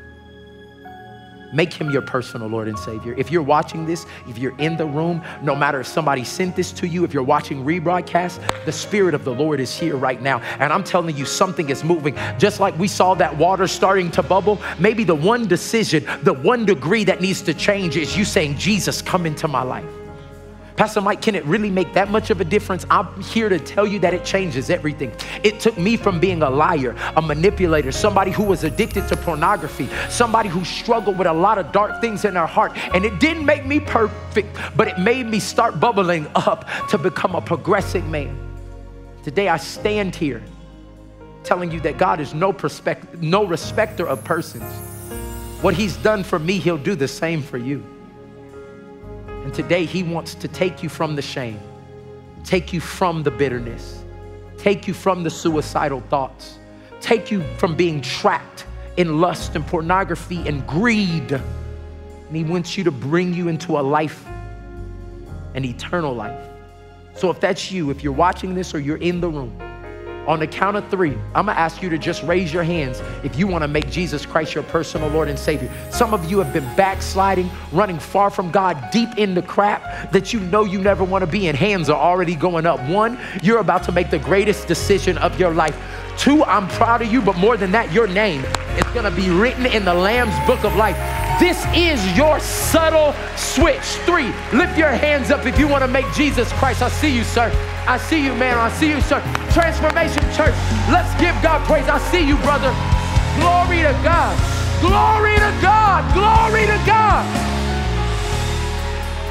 Make him your personal Lord and Savior. If you're watching this, if you're in the room, no matter if somebody sent this to you, if you're watching rebroadcast, the Spirit of the Lord is here right now. And I'm telling you, something is moving. Just like we saw that water starting to bubble, maybe the one decision, the one degree that needs to change is you saying, Jesus, come into my life. Pastor Mike, can it really make that much of a difference? I'm here to tell you that it changes everything. It took me from being a liar, a manipulator, somebody who was addicted to pornography, somebody who struggled with a lot of dark things in their heart. And it didn't make me perfect, but it made me start bubbling up to become a progressing man. Today I stand here telling you that God is no, perspect- no respecter of persons. What he's done for me, he'll do the same for you. And today he wants to take you from the shame, take you from the bitterness, take you from the suicidal thoughts, take you from being trapped in lust and pornography and greed. And he wants you to bring you into a life, an eternal life. So if that's you, if you're watching this or you're in the room, on the count of three, I'm gonna ask you to just raise your hands if you wanna make Jesus Christ your personal Lord and Savior. Some of you have been backsliding, running far from God, deep in the crap that you know you never wanna be in. Hands are already going up. One, you're about to make the greatest decision of your life. Two, I'm proud of you, but more than that, your name is gonna be written in the Lamb's book of life. This is your subtle switch. Three, lift your hands up if you wanna make Jesus Christ. I see you, sir. I see you, man. I see you, sir. Transformation Church, let's give God praise. I see you, brother. Glory to God. Glory to God. Glory to God.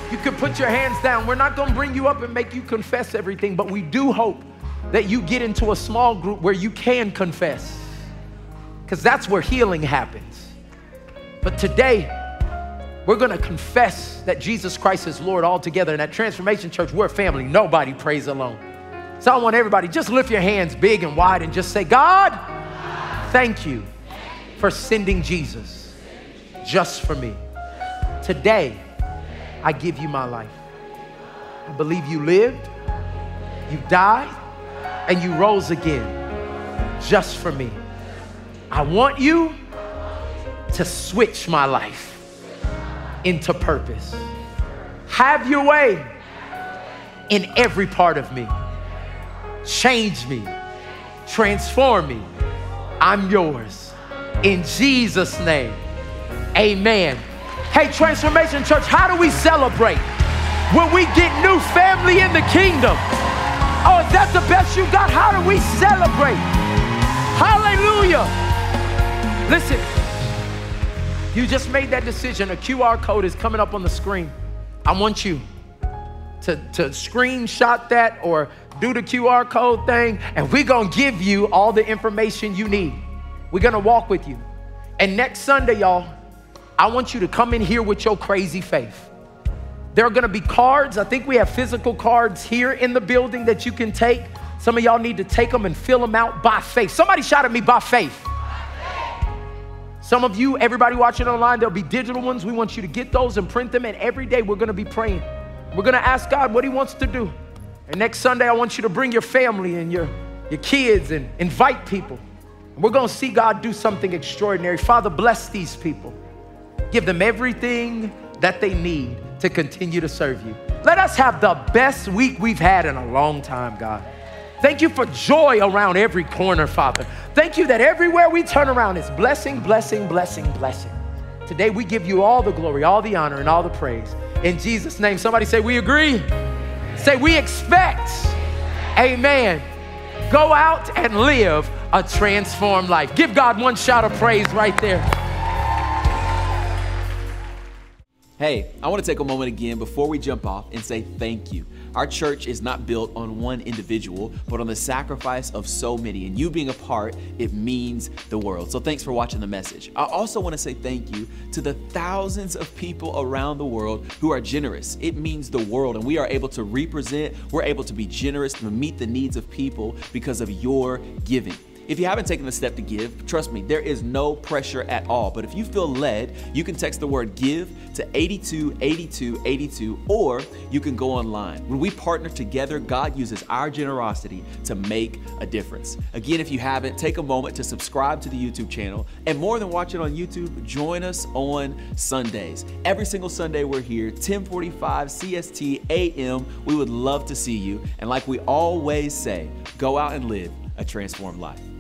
You can put your hands down. We're not going to bring you up and make you confess everything, but we do hope that you get into a small group where you can confess, because that's where healing happens. But today, we're going to confess that Jesus Christ is Lord altogether. And at Transformation Church, we're a family. Nobody prays alone. So I want everybody, just lift your hands big and wide and just say, God, thank you for sending Jesus just for me. Today, I give you my life. I believe you lived, you died, and you rose again just for me. I want you to switch my life into purpose. Have your way in every part of me. Change me, transform me. I'm yours. In Jesus' name, amen. Hey, Transformation Church, how do we celebrate when we get new family in the kingdom? Oh, is that the best you got? How do we celebrate? Hallelujah. Listen, you just made that decision. A Q R code is coming up on the screen. I want you to, to screenshot that or do the Q R code thing, and we're going to give you all the information you need. We're going to walk with you. And next Sunday, y'all, I want you to come in here with your crazy faith. There are going to be cards. I think we have physical cards here in the building that you can take. Some of y'all need to take them and fill them out by faith. Somebody shout at me, by faith. Some of you, everybody watching online, there'll be digital ones. We want you to get those and print them. And every day we're going to be praying. We're going to ask God what he wants to do. And next Sunday, I want you to bring your family and your, your kids and invite people. And we're going to see God do something extraordinary. Father, bless these people. Give them everything that they need to continue to serve you. Let us have the best week we've had in a long time, God. Thank you for joy around every corner, Father. Thank you that everywhere we turn around is blessing, blessing, blessing, blessing. Today we give you all the glory, all the honor, and all the praise. In Jesus' name, somebody say, we agree. Say, we expect. Amen. Go out and live a transformed life. Give God one shout of praise right there. Hey, I want to take a moment again before we jump off and say thank you. Our church is not built on one individual, but on the sacrifice of so many. And you being a part, it means the world. So thanks for watching the message. I also want to say thank you to the thousands of people around the world who are generous. It means the world. And we are able to represent, we're able to be generous to meet the needs of people because of your giving. If you haven't taken the step to give, trust me, there is no pressure at all. But if you feel led, you can text the word give to eighty-two eighty-two eighty-two, or you can go online. When we partner together, God uses our generosity to make a difference. Again, if you haven't, take a moment to subscribe to the YouTube channel. And more than watch it on YouTube, join us on Sundays. Every single Sunday we're here, ten forty-five C S T A M. We would love to see you. And like we always say, go out and live a transformed life.